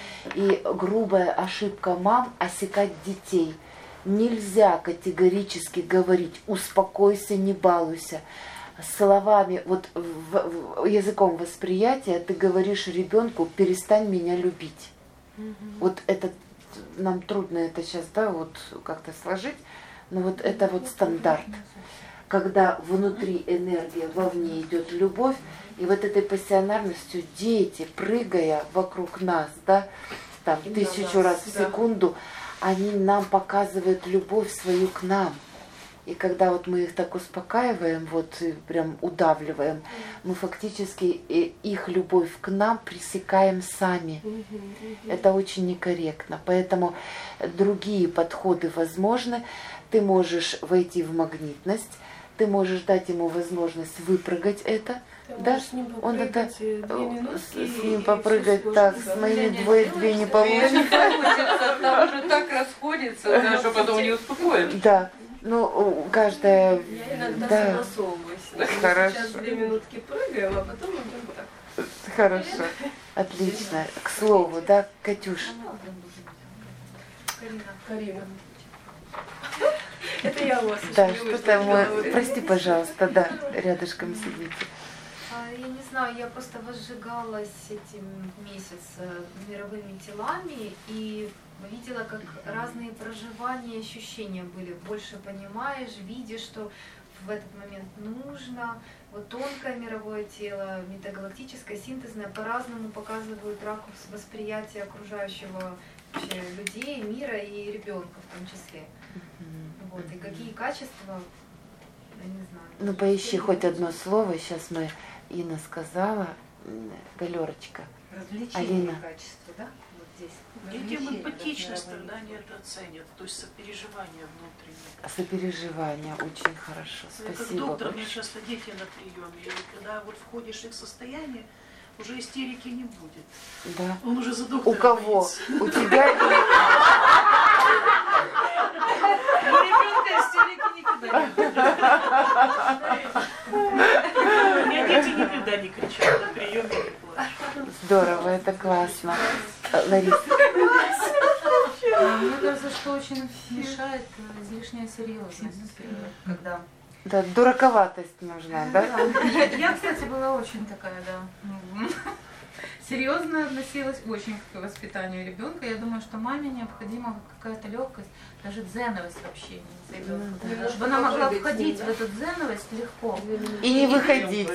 И грубая ошибка мам – осекать детей. Нельзя категорически говорить «успокойся, не балуйся». Словами, вот в, в, языком восприятия ты говоришь ребенку «перестань меня любить». Вот это, нам трудно это сейчас, да, вот как-то сложить, но вот это вот стандарт. Когда внутри энергия, вовне идет любовь, и вот этой пассионарностью дети, прыгая вокруг нас, да, там тысячу раз в секунду, они нам показывают любовь свою к нам. И когда вот мы их так успокаиваем, вот и прям удавливаем, мы фактически и их любовь к нам пресекаем сами. Это очень некорректно. Поэтому другие подходы возможны. Ты можешь войти в магнитность, ты можешь дать ему возможность выпрыгать это. Ты Да, можешь с ним он это попрыгать, э, две минутки, с ним и попрыгать всё так, сложится. с моими двое две не Не получится. получится, там уже так расходится, да, что потом не успокоишь. Да, ну у- каждая, Я иногда да, согласовываюсь. Мы Хорошо. сейчас две минутки прыгаем, а потом идем так. хорошо, отлично. К слову, да, Катюш, Карина. Карина. Это я вас. да, очень люблю, что-то что мы, вы прости, пожалуйста, да, рядышком сидите. А, Я не знаю, я просто возжигалась этим месяц э, мировыми телами и видела, как разные проживания, ощущения были. Больше понимаешь, видишь, что в этот момент нужно. Вот тонкое мировое тело, метагалактическое, синтезное по-разному показывают ракурс восприятия окружающего вообще людей, мира и ребенка в том числе. Вот, и какие качества, я не знаю. Ну поищи хоть одно слово, сейчас мы, Инна сказала, м, Галерочка, Развлечение Алина. качества, да? Вот здесь. Детям Развлечение, эмпатичность да, тогда не это оценят, то есть сопереживание внутреннее. сопереживание, очень хорошо, Я как спасибо доктор, у меня большое. часто дети на приеме, и когда вот входишь в их состояние, уже истерики не будет. Да. Он уже за У доктора кого? боится. У тебя? У ребенка истерики никогда не будет. У меня дети никогда не кричат на приеме, не плачут. Здорово, это классно. Лариса. Мне кажется, что очень мешает излишняя серьезность, когда... Да, дураковатость нужна, да? Я, я, кстати, была очень такая, да, ну, серьезно относилась очень к воспитанию ребенка. Я думаю, что маме необходима какая-то легкость, даже дзеновость в общении с ребенком, да. чтобы она могла Попрыгать с входить ним, в эту дзеновость легко. И не выходить.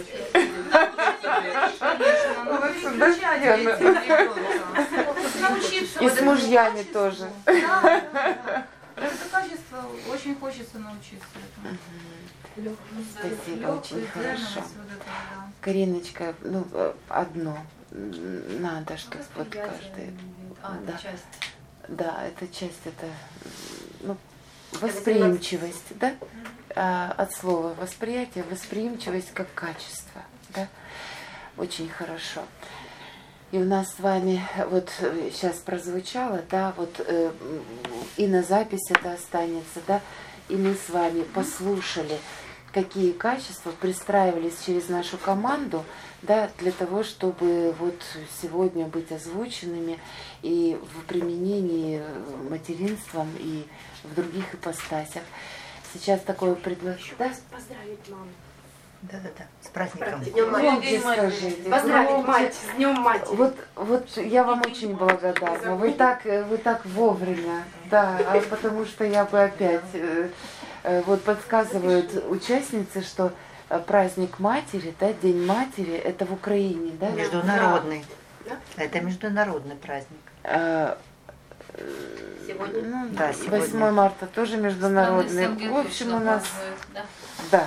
Конечно, но переключать этим ребенка. Научиться И вот с этому мужьями качеству. тоже. Да, да, да. Это качество очень хочется научиться этому. Спасибо, Лёгкость, очень хорошо. дзеновость вот этого, да. Кариночка, ну, э, одно. М, Надо, чтобы вот Восприятие, каждый... а, Да. часть. Да, эта часть, это ну, восприимчивость, да? А, от слова восприятие, восприимчивость как качество, да? Очень хорошо. И у нас с вами вот сейчас прозвучало, да, вот э, и на запись это останется, да, и мы с вами послушали, какие качества пристраивались через нашу команду, да, для того, чтобы вот сегодня быть озвученными и в применении материнством и в других ипостасях. Сейчас такое предложение. Да? Поздравить маму. Да-да-да, с праздником. С Днем матери. Скажите, Поздравить громче. мать с Днем матери. Вот, вот я вам очень благодарна. Вы так, вы так вовремя, да, а потому что я бы опять э, э, вот подсказывают участницы, что праздник матери, да, День матери, это в Украине, да? Международный. Да. Это международный праздник. А, Сегодня? Ну, да, сегодня. восьмое марта тоже международный. В общем, у нас, да,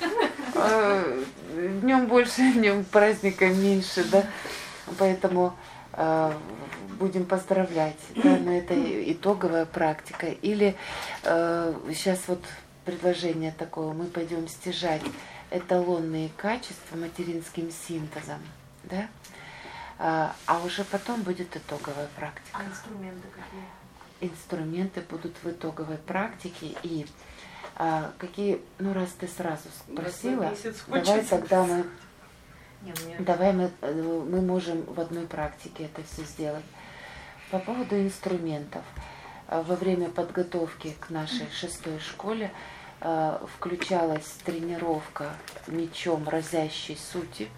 днем больше, днем праздника меньше, да, поэтому будем поздравлять, да, но это итоговая практика. Или сейчас вот предложение такое, мы пойдем стяжать эталонные качества материнским синтезом, да, а, а уже потом будет итоговая практика. А инструменты какие? Инструменты будут в итоговой практике. И а, какие, ну раз ты сразу спросила, давай тогда мы, давай мы, мы можем в одной практике это все сделать. По поводу инструментов. Во время подготовки к нашей шестой школе а, включалась тренировка мечом разящей сути,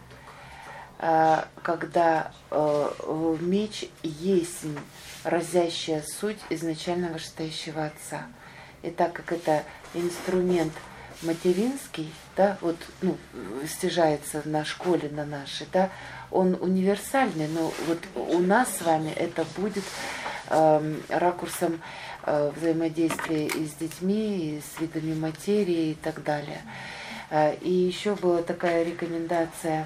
когда э, меч есть разящая суть изначально вышестоящего отца. И так как это инструмент материнский, да, вот, ну, стяжается на школе, на нашей, да, он универсальный, но вот у нас с вами это будет э, ракурсом э, взаимодействия и с детьми, и с видами материи и так далее. Э, и еще была такая рекомендация,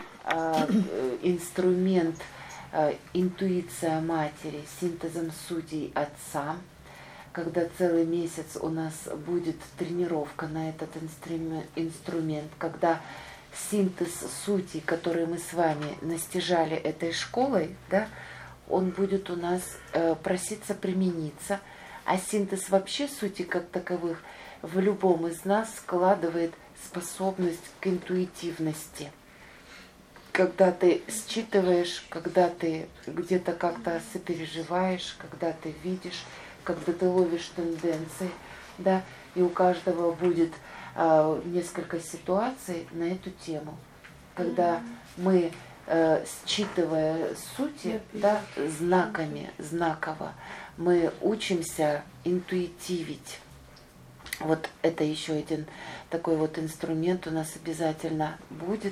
инструмент интуиция матери синтезом сутей отца, когда целый месяц у нас будет тренировка на этот инструмент, когда синтез сутей, который мы с вами настижали этой школой, да, он будет у нас проситься примениться, а синтез вообще сути как таковых в любом из нас складывает способность к интуитивности. Когда ты считываешь, когда ты где-то как-то сопереживаешь, когда ты видишь, когда ты ловишь тенденции, да, и у каждого будет э, несколько ситуаций на эту тему, когда мы, э, считывая сути, да, знаками, знаково, мы учимся интуитивить. Вот это еще один такой вот инструмент у нас обязательно будет.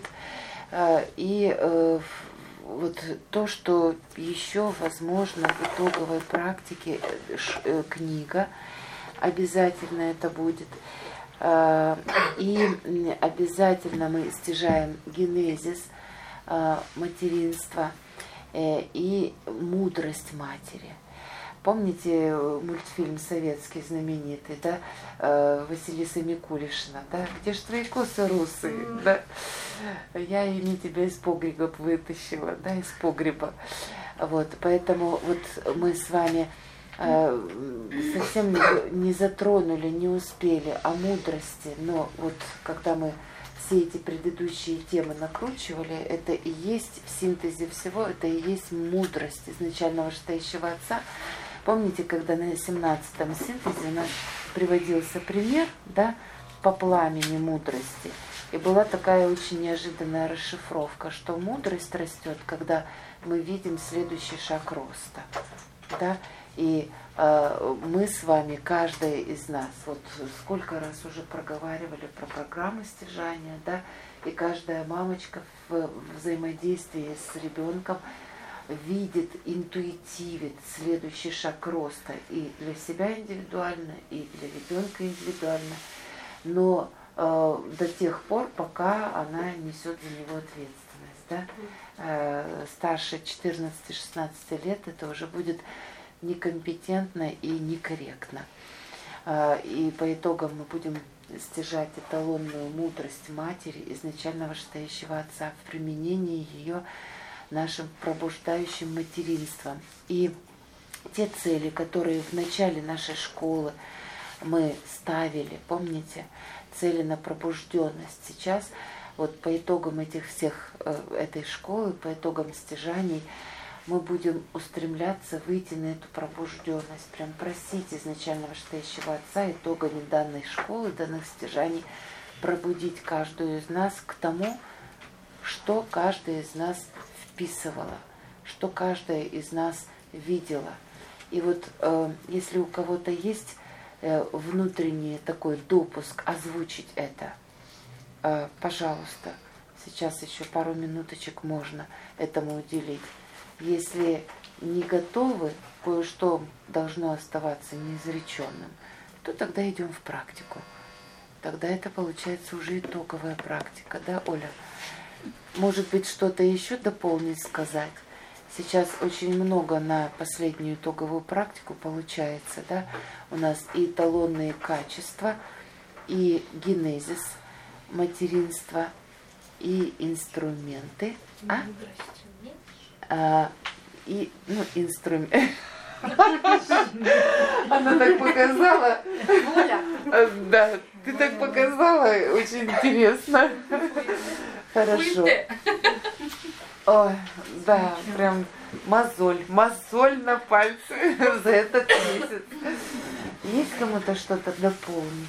И э, вот то, что еще возможно в итоговой практике, э, книга, обязательно это будет. Э, и обязательно мы стяжаем генезис э, материнства э, и мудрость матери. Помните мультфильм советский знаменитый, да, Василиса Микулишна, да, где ж твои косы русые, да, я ими тебя из погреба вытащила, да, из погреба, вот, поэтому вот мы с вами э, совсем не затронули, не успели о мудрости, но вот когда мы все эти предыдущие темы накручивали, это и есть в синтезе всего, это и есть мудрость изначального вышестоящего отца. Помните, когда на семнадцатом синтезе у нас приводился пример, да, по пламени мудрости, и была такая очень неожиданная расшифровка, что мудрость растет, когда мы видим следующий шаг роста, да, и э, мы с вами, каждая из нас, вот сколько раз уже проговаривали про программы стяжания, да, и каждая мамочка в, в взаимодействии с ребенком видит, интуитивит следующий шаг роста и для себя индивидуально, и для ребенка индивидуально, но э, до тех пор, пока она несет за него ответственность. Да? Э, старше четырнадцати-шестнадцати лет это уже будет некомпетентно и некорректно. Э, и по итогам мы будем стяжать эталонную мудрость матери, изначально вышестоящего отца, в применении ее нашим пробуждающим материнством. И те цели, которые в начале нашей школы мы ставили, помните, цели на пробужденность. Сейчас вот по итогам этих всех, этой школы, по итогам стяжаний, мы будем устремляться выйти на эту пробужденность, прям просить изначального Вышестоящего Отца итогами данной школы, данных стяжаний, пробудить каждую из нас к тому, что каждая из нас вписывала, что каждая из нас видела. И вот э, если у кого-то есть э, внутренний такой допуск озвучить это, э, пожалуйста, сейчас еще пару минуточек можно этому уделить. Если не готовы, кое-что должно оставаться неизреченным, то тогда идем в практику. Тогда это получается уже итоговая практика, да, Оля? Может быть, что-то еще дополнить, сказать? Сейчас очень много на последнюю итоговую практику получается, да? У нас и эталонные качества, и генезис материнства, и инструменты. А? А, и, ну, инструмент. Она так показала. Да, ты так показала, очень интересно. Хорошо. Ой, да, прям мозоль, мозоль на пальце за этот месяц. Есть кому-то что-то дополнить?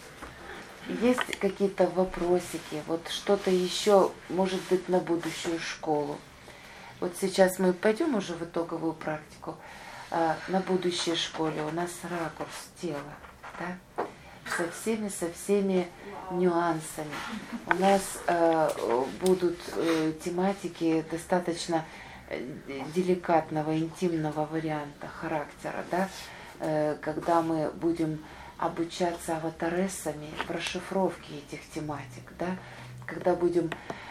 Есть какие-то вопросики? Вот что-то еще, может быть, на будущую школу? Вот сейчас мы пойдем уже в итоговую практику. А, на будущей школе у нас ракурс тела, да? Со всеми, со всеми нюансами. У нас э, будут э, тематики достаточно деликатного, интимного варианта характера, да? Э, когда мы будем обучаться аватарессами в расшифровке этих тематик, да? Когда будем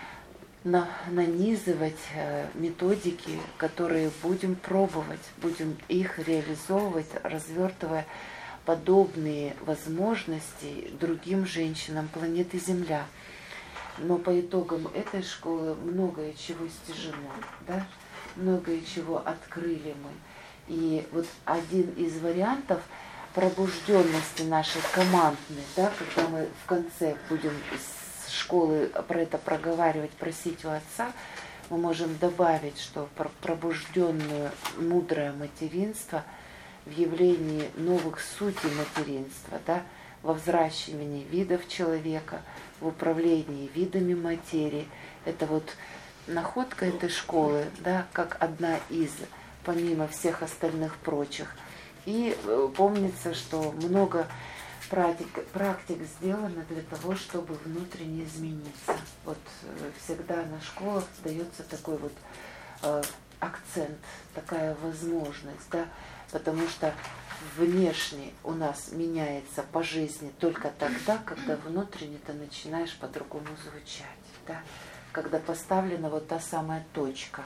на, нанизывать э, методики, которые будем пробовать, будем их реализовывать, развертывая подобные возможности другим женщинам планеты Земля. Но по итогам этой школы многое чего стяжено, да? Многое чего открыли мы. И вот один из вариантов пробужденности нашей командной, да, когда мы в конце будем с школы про это проговаривать, просить у Отца, мы можем добавить, что пробужденное мудрое материнство в явлении новых сутей материнства, да, во взращивании видов человека, в управлении видами материи. Это вот находка этой школы, да, как одна из, помимо всех остальных прочих. И помнится, что много практик, практик сделано для того, чтобы внутренне измениться. Вот всегда на школах дается такой вот э, акцент, такая возможность, да, потому что внешне у нас меняется по жизни только тогда, когда внутренне ты начинаешь по-другому звучать, да, когда поставлена вот та самая точка.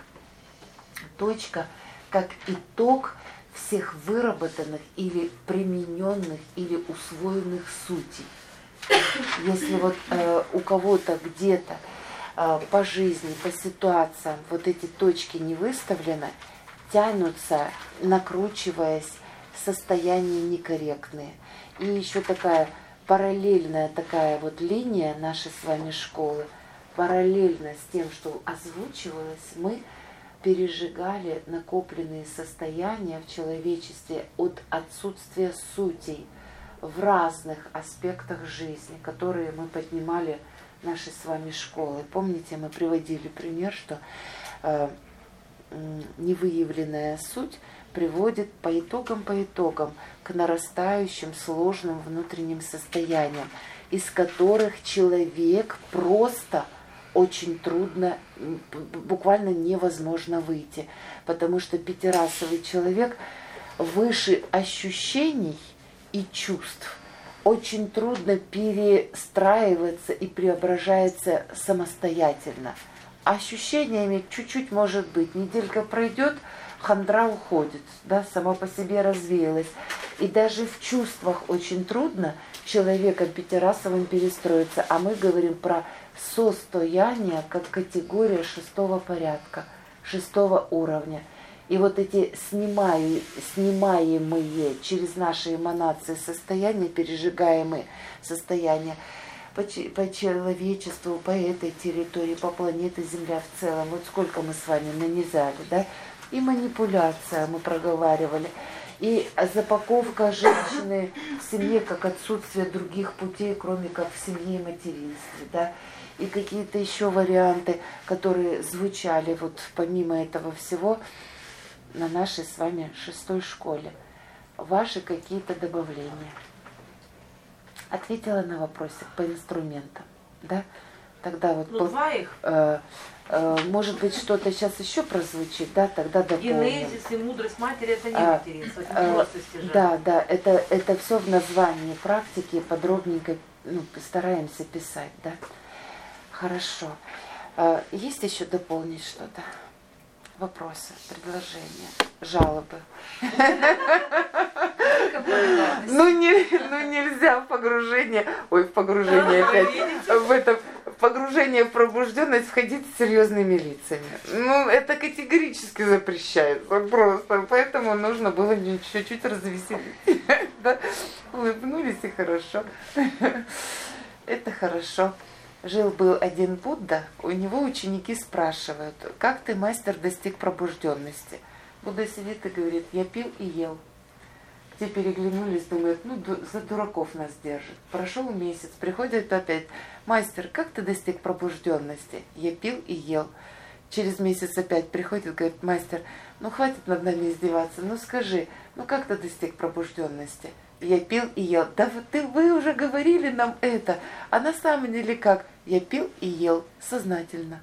Точка как итог всех выработанных или примененных или усвоенных сутей. Если вот э, у кого-то где-то э, по жизни, по ситуациям вот эти точки не выставлены, тянутся, накручиваясь, состояния некорректные. И еще такая параллельная такая вот линия нашей с вами школы, параллельно с тем, что озвучивалось, мы пережигали накопленные состояния в человечестве от отсутствия сутей в разных аспектах жизни, которые мы поднимали нашей с вами школы. Помните, мы приводили пример, что э, невыявленная суть приводит по итогам, по итогам к нарастающим сложным внутренним состояниям, из которых человек просто очень трудно, буквально невозможно выйти, потому что пятирасовый человек выше ощущений и чувств очень трудно перестраивается и преображается самостоятельно. Ощущениями чуть-чуть может быть, неделька пройдет, хандра уходит, да, сама по себе развеялась. И даже в чувствах очень трудно человеком пятирасовым перестроиться, а мы говорим про состояние как категория шестого порядка. шестого уровня. И вот эти снимаю, снимаемые через наши эманации состояния, пережигаемые состояния по, по человечеству, по этой территории, по планете Земля в целом, вот сколько мы с вами нанизали, да, и манипуляция мы проговаривали, и запаковка женщины в семье как отсутствие других путей, кроме как в семье и материнстве, да, и какие-то еще варианты, которые звучали вот помимо этого всего на нашей с вами шестой школе. Ваши какие-то добавления? Ответила на вопросик по инструментам, да? Тогда вот Ну, пол- два их. э, э, может быть, что-то сейчас еще прозвучит, да? Тогда дополним. Генезис и мудрость матери это не А, материнство, это э, не просто стяжание. Да, да, это, это все в названии практики, подробненько ну, стараемся писать, да? Хорошо. Э, есть еще дополнить что-то? Вопросы, предложения, жалобы. Ну, не, ну нельзя в погружение, ой, в погружение опять, в это в погружение в пробужденность входить с серьезными лицами. Ну, это категорически запрещается просто, поэтому нужно было чуть-чуть развеселить. Да? Улыбнулись и хорошо. Это хорошо. Жил-был один Будда, у него ученики спрашивают, как ты, мастер, достиг пробужденности? Будда сидит и говорит, я пил и ел. Те переглянулись, думают, ну, за дураков нас держит. Прошел месяц, приходит опять, мастер, как ты достиг пробужденности? Я пил и ел. Через месяц опять приходит, говорит, мастер, ну, хватит над нами издеваться, ну, скажи, ну, как ты достиг пробужденности? Я пил и ел. Да вы, ты, вы уже говорили нам это. А на самом деле как? Я пил и ел сознательно.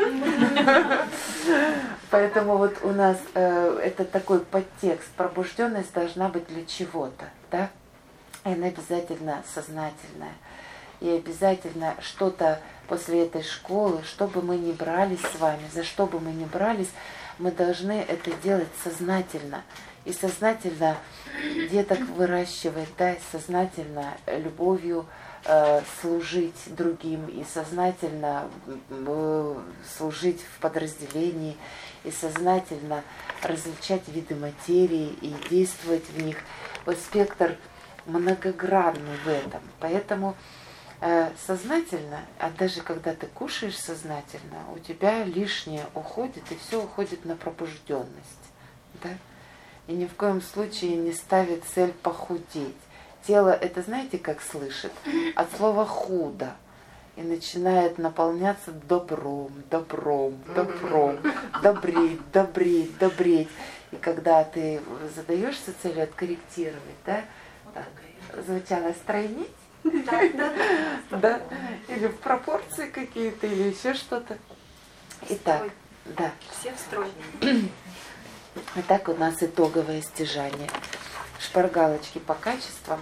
Поэтому вот у нас э, это такой подтекст. Пробужденность должна быть для чего-то, да? И она обязательно сознательная. И обязательно что-то после этой школы, что бы мы ни брались с вами, за что бы мы ни брались, мы должны это делать сознательно. И сознательно деток выращивать, да, и сознательно любовью э, служить другим, и сознательно э, служить в подразделении, и сознательно различать виды материи и действовать в них. Вот спектр многогранный в этом. Поэтому э, сознательно, а даже когда ты кушаешь сознательно, у тебя лишнее уходит, и все уходит на пробужденность. Да? И ни в коем случае не ставит цель похудеть. Тело это, знаете, как слышит? От слова худо. И начинает наполняться добром, добром, добром, добреть, добреть, добреть. И когда ты задаешься целью откорректировать, да, так, звучало стройнить, Да, да, да. да, или в пропорции какие-то, или еще что-то. Итак, да. Все в строй. Итак, у нас итоговое стяжание. Шпаргалочки по качествам.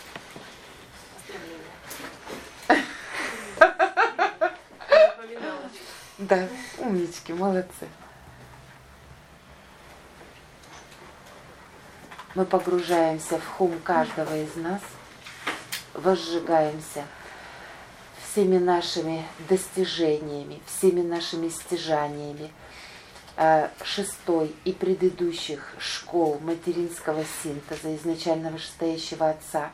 Да, умнички, молодцы. Мы погружаемся в хум каждого из нас, возжигаемся всеми нашими достижениями, всеми нашими стяжаниями шестой и предыдущих школ материнского синтеза, изначально вышестоящего Отца.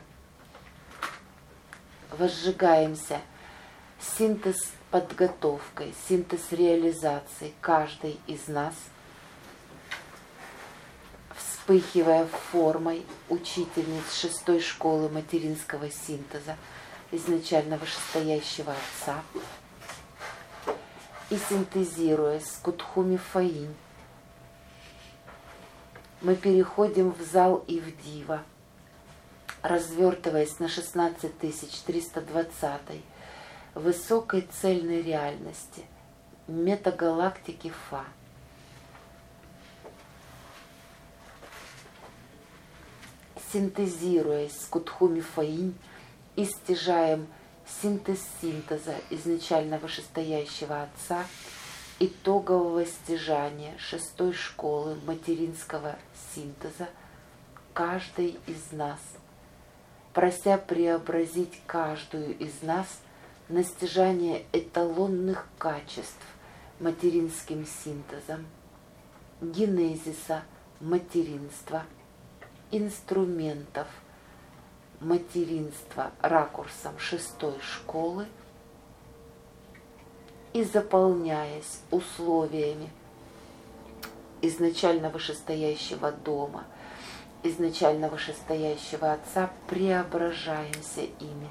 Возжигаемся синтез подготовкой, синтез реализацией каждой из нас, вспыхивая формой учительниц шестой школы материнского синтеза, изначально вышестоящего Отца, и синтезируя с Кутхуми Фаинь, мы переходим в зал Ивдива, развертываясь на шестнадцать тысяч триста двадцатой высокой цельной реальности, метагалактики Фа. Синтезируясь с Кутхуми Фаинь и стяжаем синтез синтеза изначально вышестоящего Отца, итогового стяжания шестой школы материнского синтеза каждой из нас, прося преобразить каждую из нас на стяжание эталонных качеств материнским синтезом генезиса материнства, инструментов материнства ракурсом шестой школы и заполняясь условиями изначально вышестоящего дома, изначально вышестоящего Отца, преображаемся ими.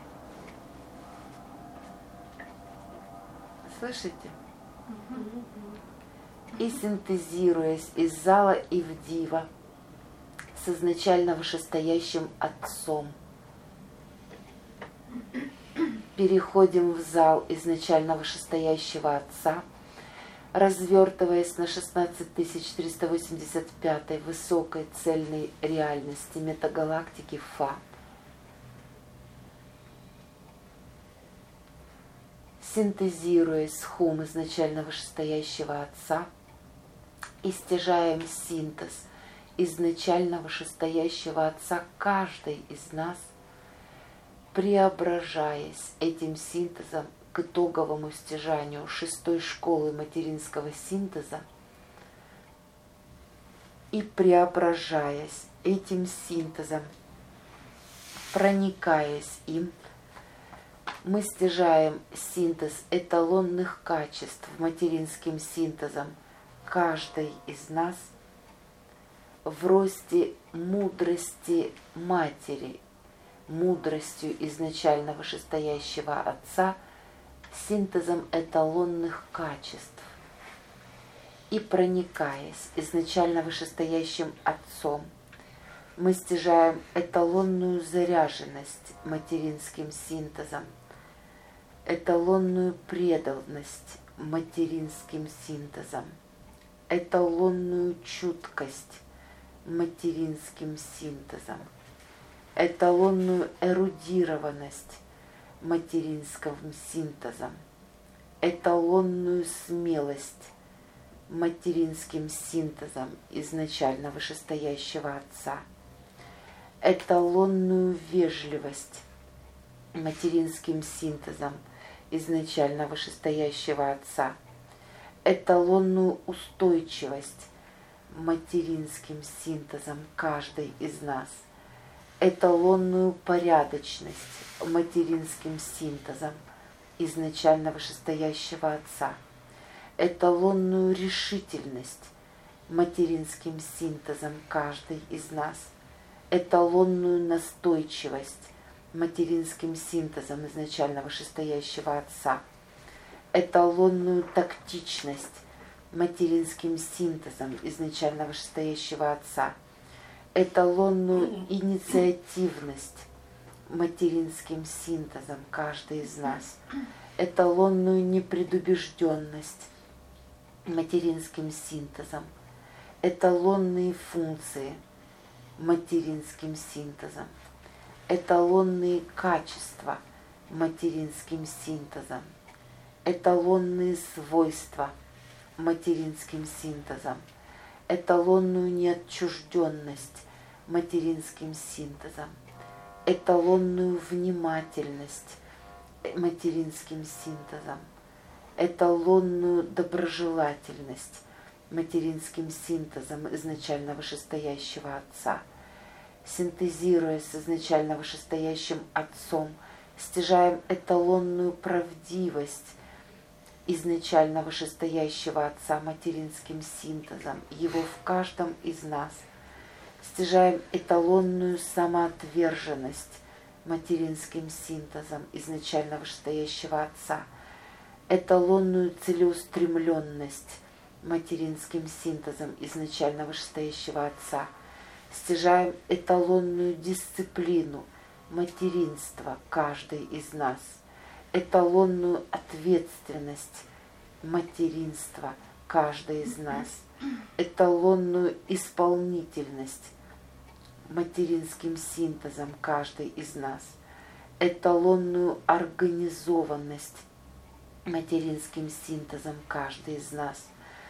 Слышите? И синтезируясь из зала и в дива с изначально вышестоящим Отцом, переходим в зал изначально вышестоящего Отца, развертываясь на шестнадцать тысяч триста восемьдесят пятой высокой цельной реальности метагалактики Фа. Синтезируясь с Хум изначально вышестоящего Отца и стяжаем синтез изначально вышестоящего Отца каждый из нас, преображаясь этим синтезом к итоговому стяжанию шестой школы материнского синтеза и преображаясь этим синтезом, проникаясь им, мы стяжаем синтез эталонных качеств материнским синтезом каждой из нас в росте мудрости матери, мудростью изначально вышестоящего Отца, синтезом эталонных качеств. И проникаясь изначально вышестоящим Отцом, мы стяжаем эталонную заряженность материнским синтезом, эталонную преданность материнским синтезом, эталонную чуткость материнским синтезом, эталонную эрудированность материнским синтезом, эталонную смелость материнским синтезом изначально вышестоящего Отца, эталонную вежливость материнским синтезом изначально вышестоящего Отца, эталонную устойчивость материнским синтезом каждой из нас, эталонную порядочность материнским синтезом изначально вышестоящего Отца, эталонную решительность материнским синтезом каждой из нас, эталонную настойчивость материнским синтезом изначально вышестоящего Отца, эталонную тактичность материнским синтезом изначально вышестоящего Отца, эталонную инициативность материнским синтезом каждый из нас, эталонную непредубежденность материнским синтезом, эталонные функции материнским синтезом, эталонные качества материнским синтезом, эталонные свойства материнским синтезом, эталонную неотчужденность материнским синтезом, эталонную внимательность материнским синтезом, эталонную доброжелательность материнским синтезом изначально вышестоящего Отца, синтезируя с изначально вышестоящим Отцом, стяжаем эталонную правдивость изначально вышестоящего Отца материнским синтезом, его в каждом из нас, стяжаем эталонную самоотверженность материнским синтезом изначально вышестоящего Отца, эталонную целеустремленность материнским синтезом изначально вышестоящего Отца, стяжаем эталонную дисциплину материнства каждый из нас, эталонную ответственность материнства каждый из нас, эталонную исполнительность материнским синтезом каждый из нас, эталонную организованность материнским синтезом каждый из нас,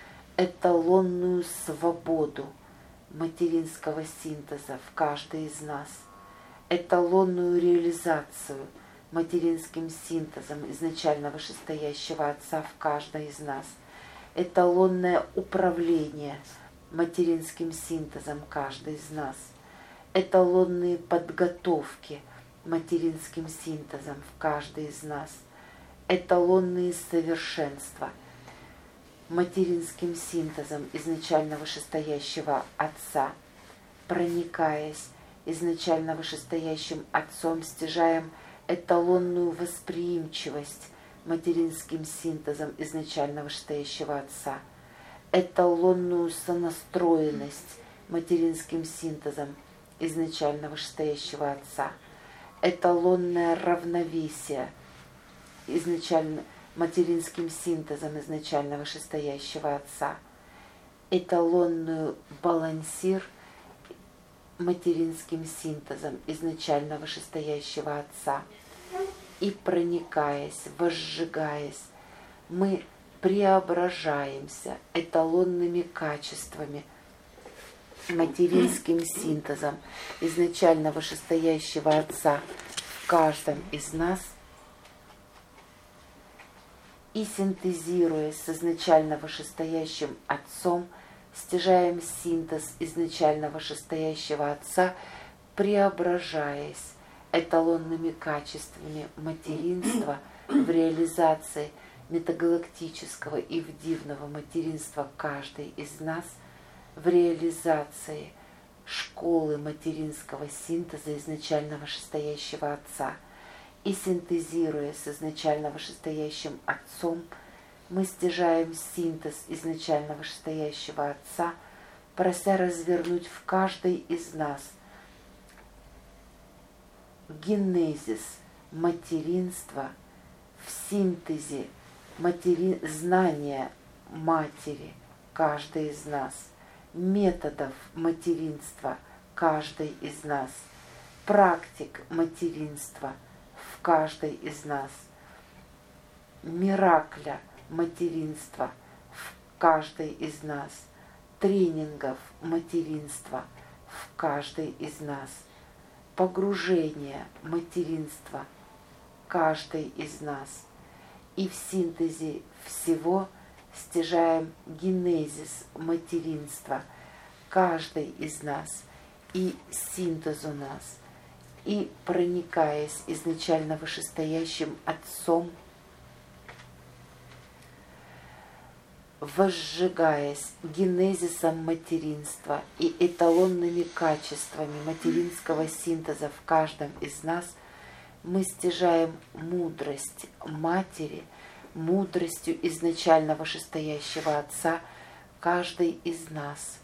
эталонную свободу материнского синтеза в каждый из нас, эталонную реализацию материнским синтезом изначально вышестоящего Отца в каждой из нас, эталонное управление материнским синтезом каждый из нас, эталонные подготовки материнским синтезом в каждый из нас, эталонные совершенства материнским синтезом изначально вышестоящего Отца, проникаясь изначально вышестоящим Отцом, стяжаем эталонную восприимчивость материнским синтезом изначально вышестоящего Отца, эталонную сонастроенность материнским синтезом изначально вышестоящего Отца, эталонное равновесие изначально материнским синтезом изначально вышестоящего Отца, эталонную балансир материнским синтезом изначально вышестоящего Отца. И проникаясь, возжигаясь, мы преображаемся эталонными качествами материнским синтезом изначально вышестоящего Отца в каждом из нас, и синтезируясь с изначально вышестоящим Отцом, стяжаем синтез изначально вышестоящего Отца, преображаясь эталонными качествами материнства в реализации метагалактического и вдивного материнства каждой из нас, в реализации школы материнского синтеза изначально вышестоящего Отца. И синтезируя с изначально вышестоящим Отцом, мы стяжаем синтез изначально вышестоящего Отца, прося развернуть в каждой из нас генезис материнства в синтезе матери... знания матери каждой из нас, методов материнства каждой из нас, практик материнства в каждой из нас, миракля материнства в каждой из нас, тренингов материнства в каждой из нас, погружение материнства каждой из нас. И в синтезе всего стяжаем генезис материнства каждой из нас и синтезу нас. И проникаясь изначально вышестоящим Отцом, возжигаясь генезисом материнства и эталонными качествами материнского синтеза в каждом из нас, мы стяжаем мудрость матери, мудростью изначально вышестоящего Отца каждой из нас.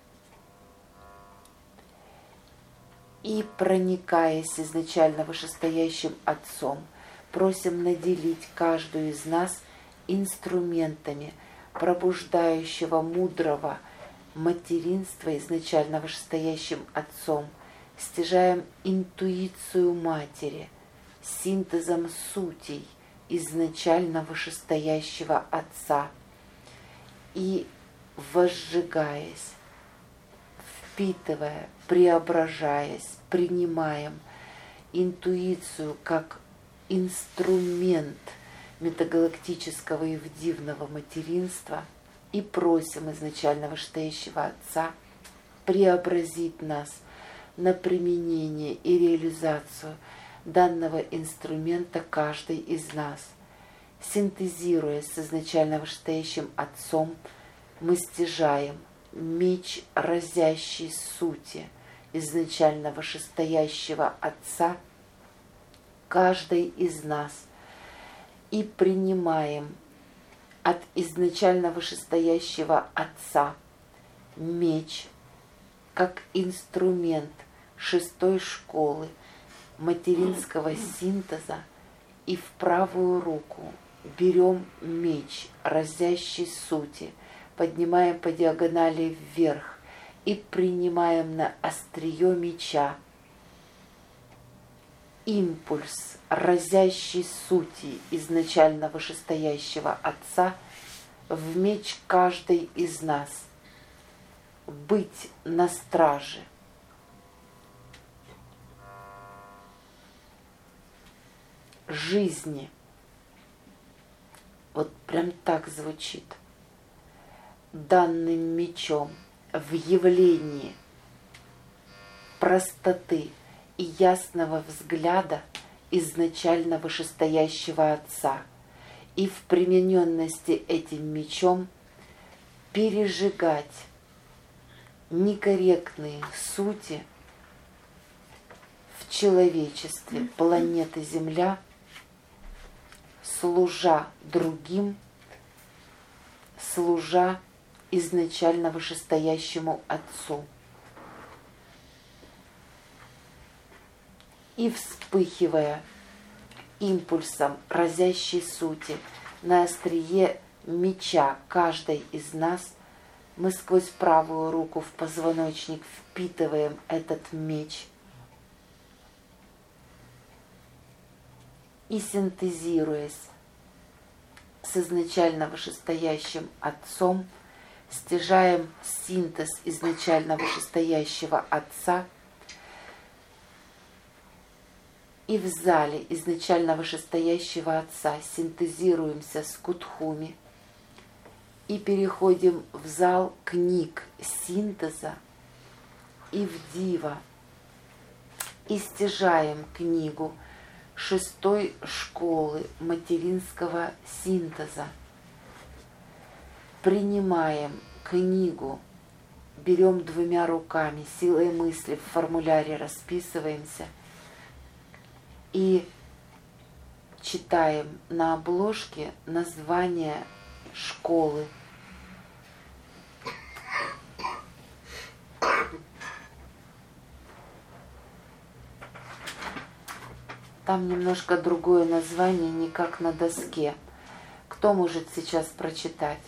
И проникаясь изначально вышестоящим Отцом, просим наделить каждую из нас инструментами пробуждающего мудрого материнства изначально вышестоящим Отцом, стяжаем интуицию матери, синтезом сутей изначально вышестоящего Отца, и возжигаясь, впитывая, преображаясь, принимаем интуицию как инструмент метагалактического и вдивного материнства и просим изначально вышестоящего Отца преобразить нас на применение и реализацию данного инструмента каждый из нас. Синтезируя с изначально вышестоящим Отцом, мы стяжаем меч разящей сути изначально вышестоящего Отца каждый из нас и принимаем от изначально вышестоящего Отца меч как инструмент шестой школы материнского синтеза, и в правую руку берем меч разящей сути, поднимаем по диагонали вверх и принимаем на острие меча импульс разящей сути изначально вышестоящего Отца в меч каждой из нас. Быть на страже. Жизни. Вот прям так звучит. Данным мечом в явлении простоты и ясного взгляда изначально вышестоящего Отца и в примененности этим мечом пережигать некорректные сути в человечестве планеты Земля, служа другим, служа изначально вышестоящему Отцу. И вспыхивая импульсом разящей сути на острие меча каждой из нас, мы сквозь правую руку в позвоночник впитываем этот меч и, синтезируясь с изначально вышестоящим Отцом, стяжаем синтез изначально вышестоящего Отца и в зале изначально вышестоящего Отца синтезируемся с Кутхуми и переходим в зал книг синтеза и в Дива и стяжаем книгу шестой школы материнского синтеза. Принимаем книгу, берем двумя руками, силой мысли в формуляре расписываемся и читаем на обложке название школы. Там немножко другое название, не как на доске. Кто может сейчас прочитать?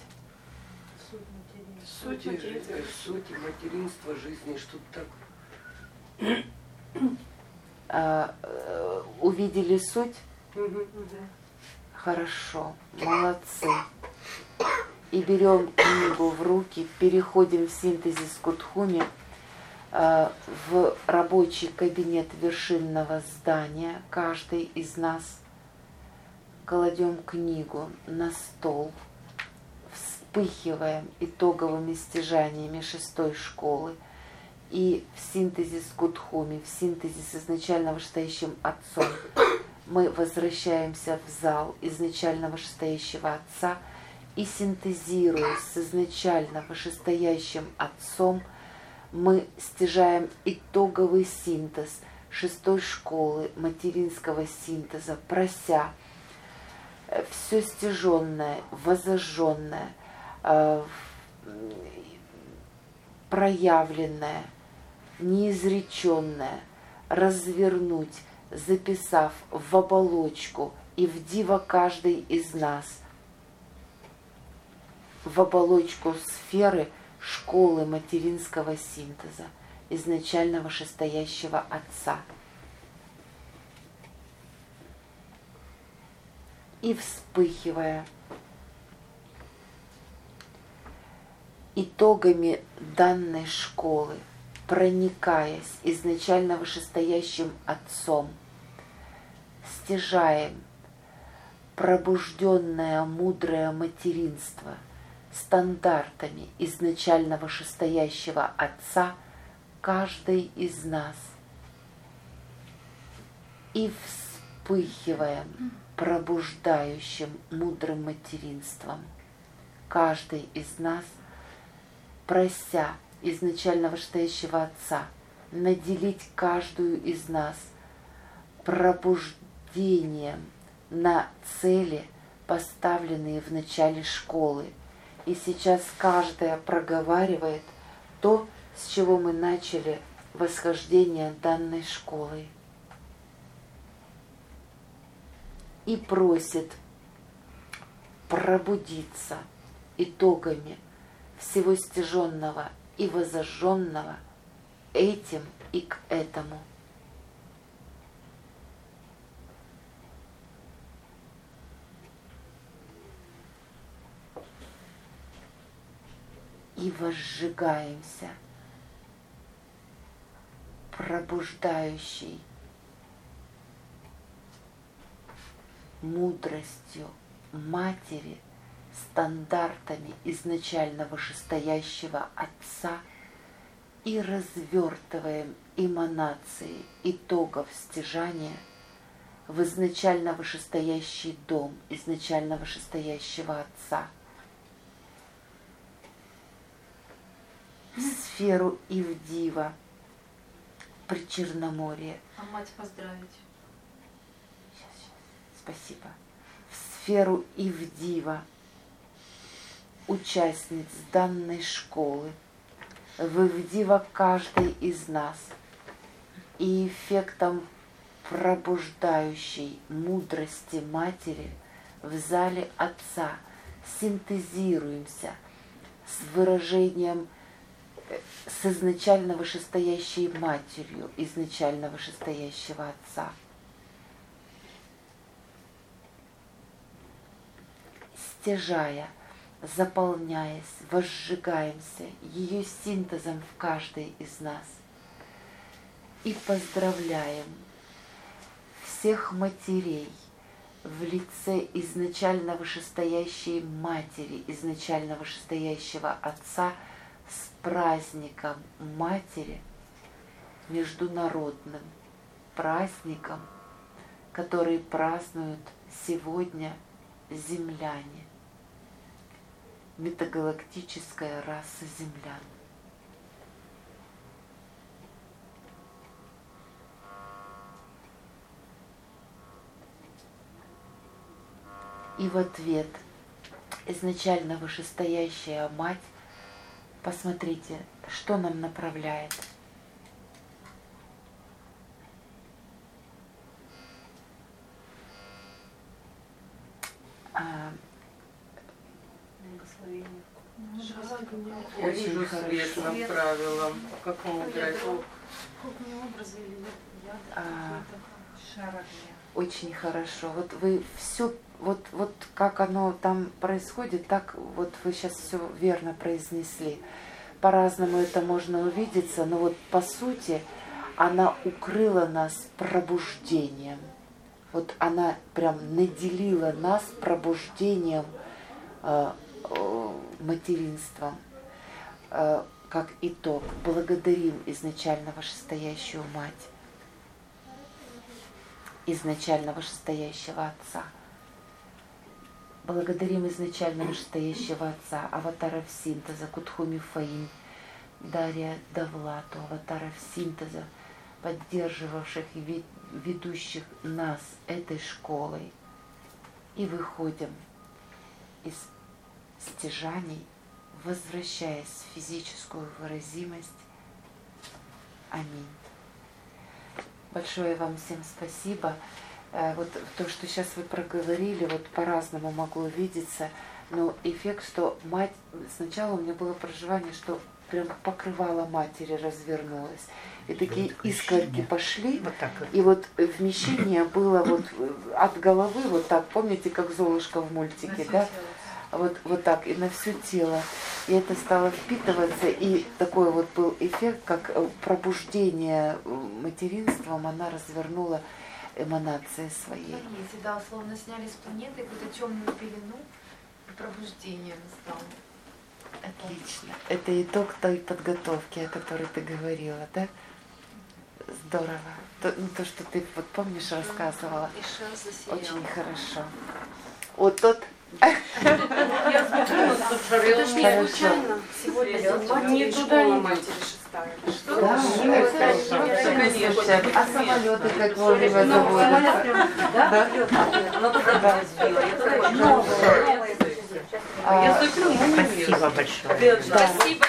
Суть материнства, суть материнства жизни, что-то так. А, э, увидели суть? Угу. Хорошо, молодцы. И берем книгу в руки, переходим в синтезис Кутхуми э, в рабочий кабинет вершинного здания. Каждый из нас кладем книгу на стол, вспыхиваем итоговыми стяжаниями шестой школы и в синтезис Кутхуми, в синтезис изначально вышестоящим Отцом мы возвращаемся в зал изначально вышестоящего Отца и, синтезируясь с изначально вышестоящим Отцом, мы стяжаем итоговый синтез шестой школы материнского синтеза, прося все стяженное, возожженное, проявленное, неизреченное развернуть, записав в оболочку и в дива каждый из нас, в оболочку сферы школы материнского синтеза, изначально вышестоящего Отца. И вспыхивая итогами данной школы, проникаясь изначально вышестоящим Отцом, стяжаем пробужденное мудрое материнство стандартами изначально вышестоящего Отца каждый из нас и вспыхиваем пробуждающим мудрым материнством каждый из нас, прося изначально вышестоящего Отца наделить каждую из нас пробуждением на цели, поставленные в начале школы. И сейчас каждая проговаривает то, с чего мы начали восхождение данной школой. И просит пробудиться итогами всего стяженного и возожженного этим и к этому. И возжигаемся пробуждающей мудростью Матери, стандартами изначально вышестоящего Отца и развертываем эманации итогов стяжания в изначально вышестоящий дом изначально вышестоящего Отца, в сферу Ивдива при Черноморье. А мать поздравить. Сейчас, сейчас. Спасибо. В сферу Ивдива, участниц данной школы, в Ивдива каждой из нас, и эффектом пробуждающей мудрости Матери в зале Отца синтезируемся с выражением, с изначально вышестоящей Матерью изначально вышестоящего Отца. Стяжая, заполняясь, возжигаемся ее синтезом в каждой из нас и поздравляем всех матерей в лице изначально вышестоящей Матери, изначально вышестоящего Отца с праздником Матери, международным праздником, который празднуют сегодня земляне, метагалактическая раса землян. И в ответ изначально вышестоящая Мать, посмотрите, что нам направляет. А, Очень свет направила, как мудрость. А, очень хорошо. Вот вы все, вот, вот как оно там происходит, так вот вы сейчас все верно произнесли. По-разному это можно увидеться, но вот по сути она укрыла нас пробуждением. Вот она прям наделила нас пробуждением, э, э, материнством. Э, как итог, благодарим изначально вышестоящую Мать, изначально вышестоящего Отца. Благодарим изначально вышестоящего Отца, аватаров синтеза, Кутхуми Фаин, Дарья Давлату, аватаров синтеза, поддерживавших и ведущих нас этой школой. И выходим из стяжаний, возвращаясь в физическую выразимость. Аминь. Большое вам всем спасибо. Вот то, что сейчас вы проговорили, вот по-разному могло видеться, но эффект, что мать, сначала у меня было проживание, что прям покрывало Матери развернулось, и такие искорки пошли, вот так вот. И вот вмещение было вот от головы, вот так, помните, как Золушка в мультике, да? Вот, вот так, и на все тело. И это стало впитываться, и такой вот был эффект, как пробуждение материнством, она развернула эманации своей. Видите, да, словно сняли с планеты какую-то темную пелену, и пробуждение настало. Отлично. Это итог той подготовки, о которой ты говорила, да? Здорово. То, то что ты, вот помнишь, рассказывала. Очень хорошо. Вот тот. Я смотрю, это же не случайно. Сегодня не туда, не матери шестая. Что? Да, конечно. А самолеты как вовремя заводятся? Да? Она туда сбила. Спасибо большое. Спасибо.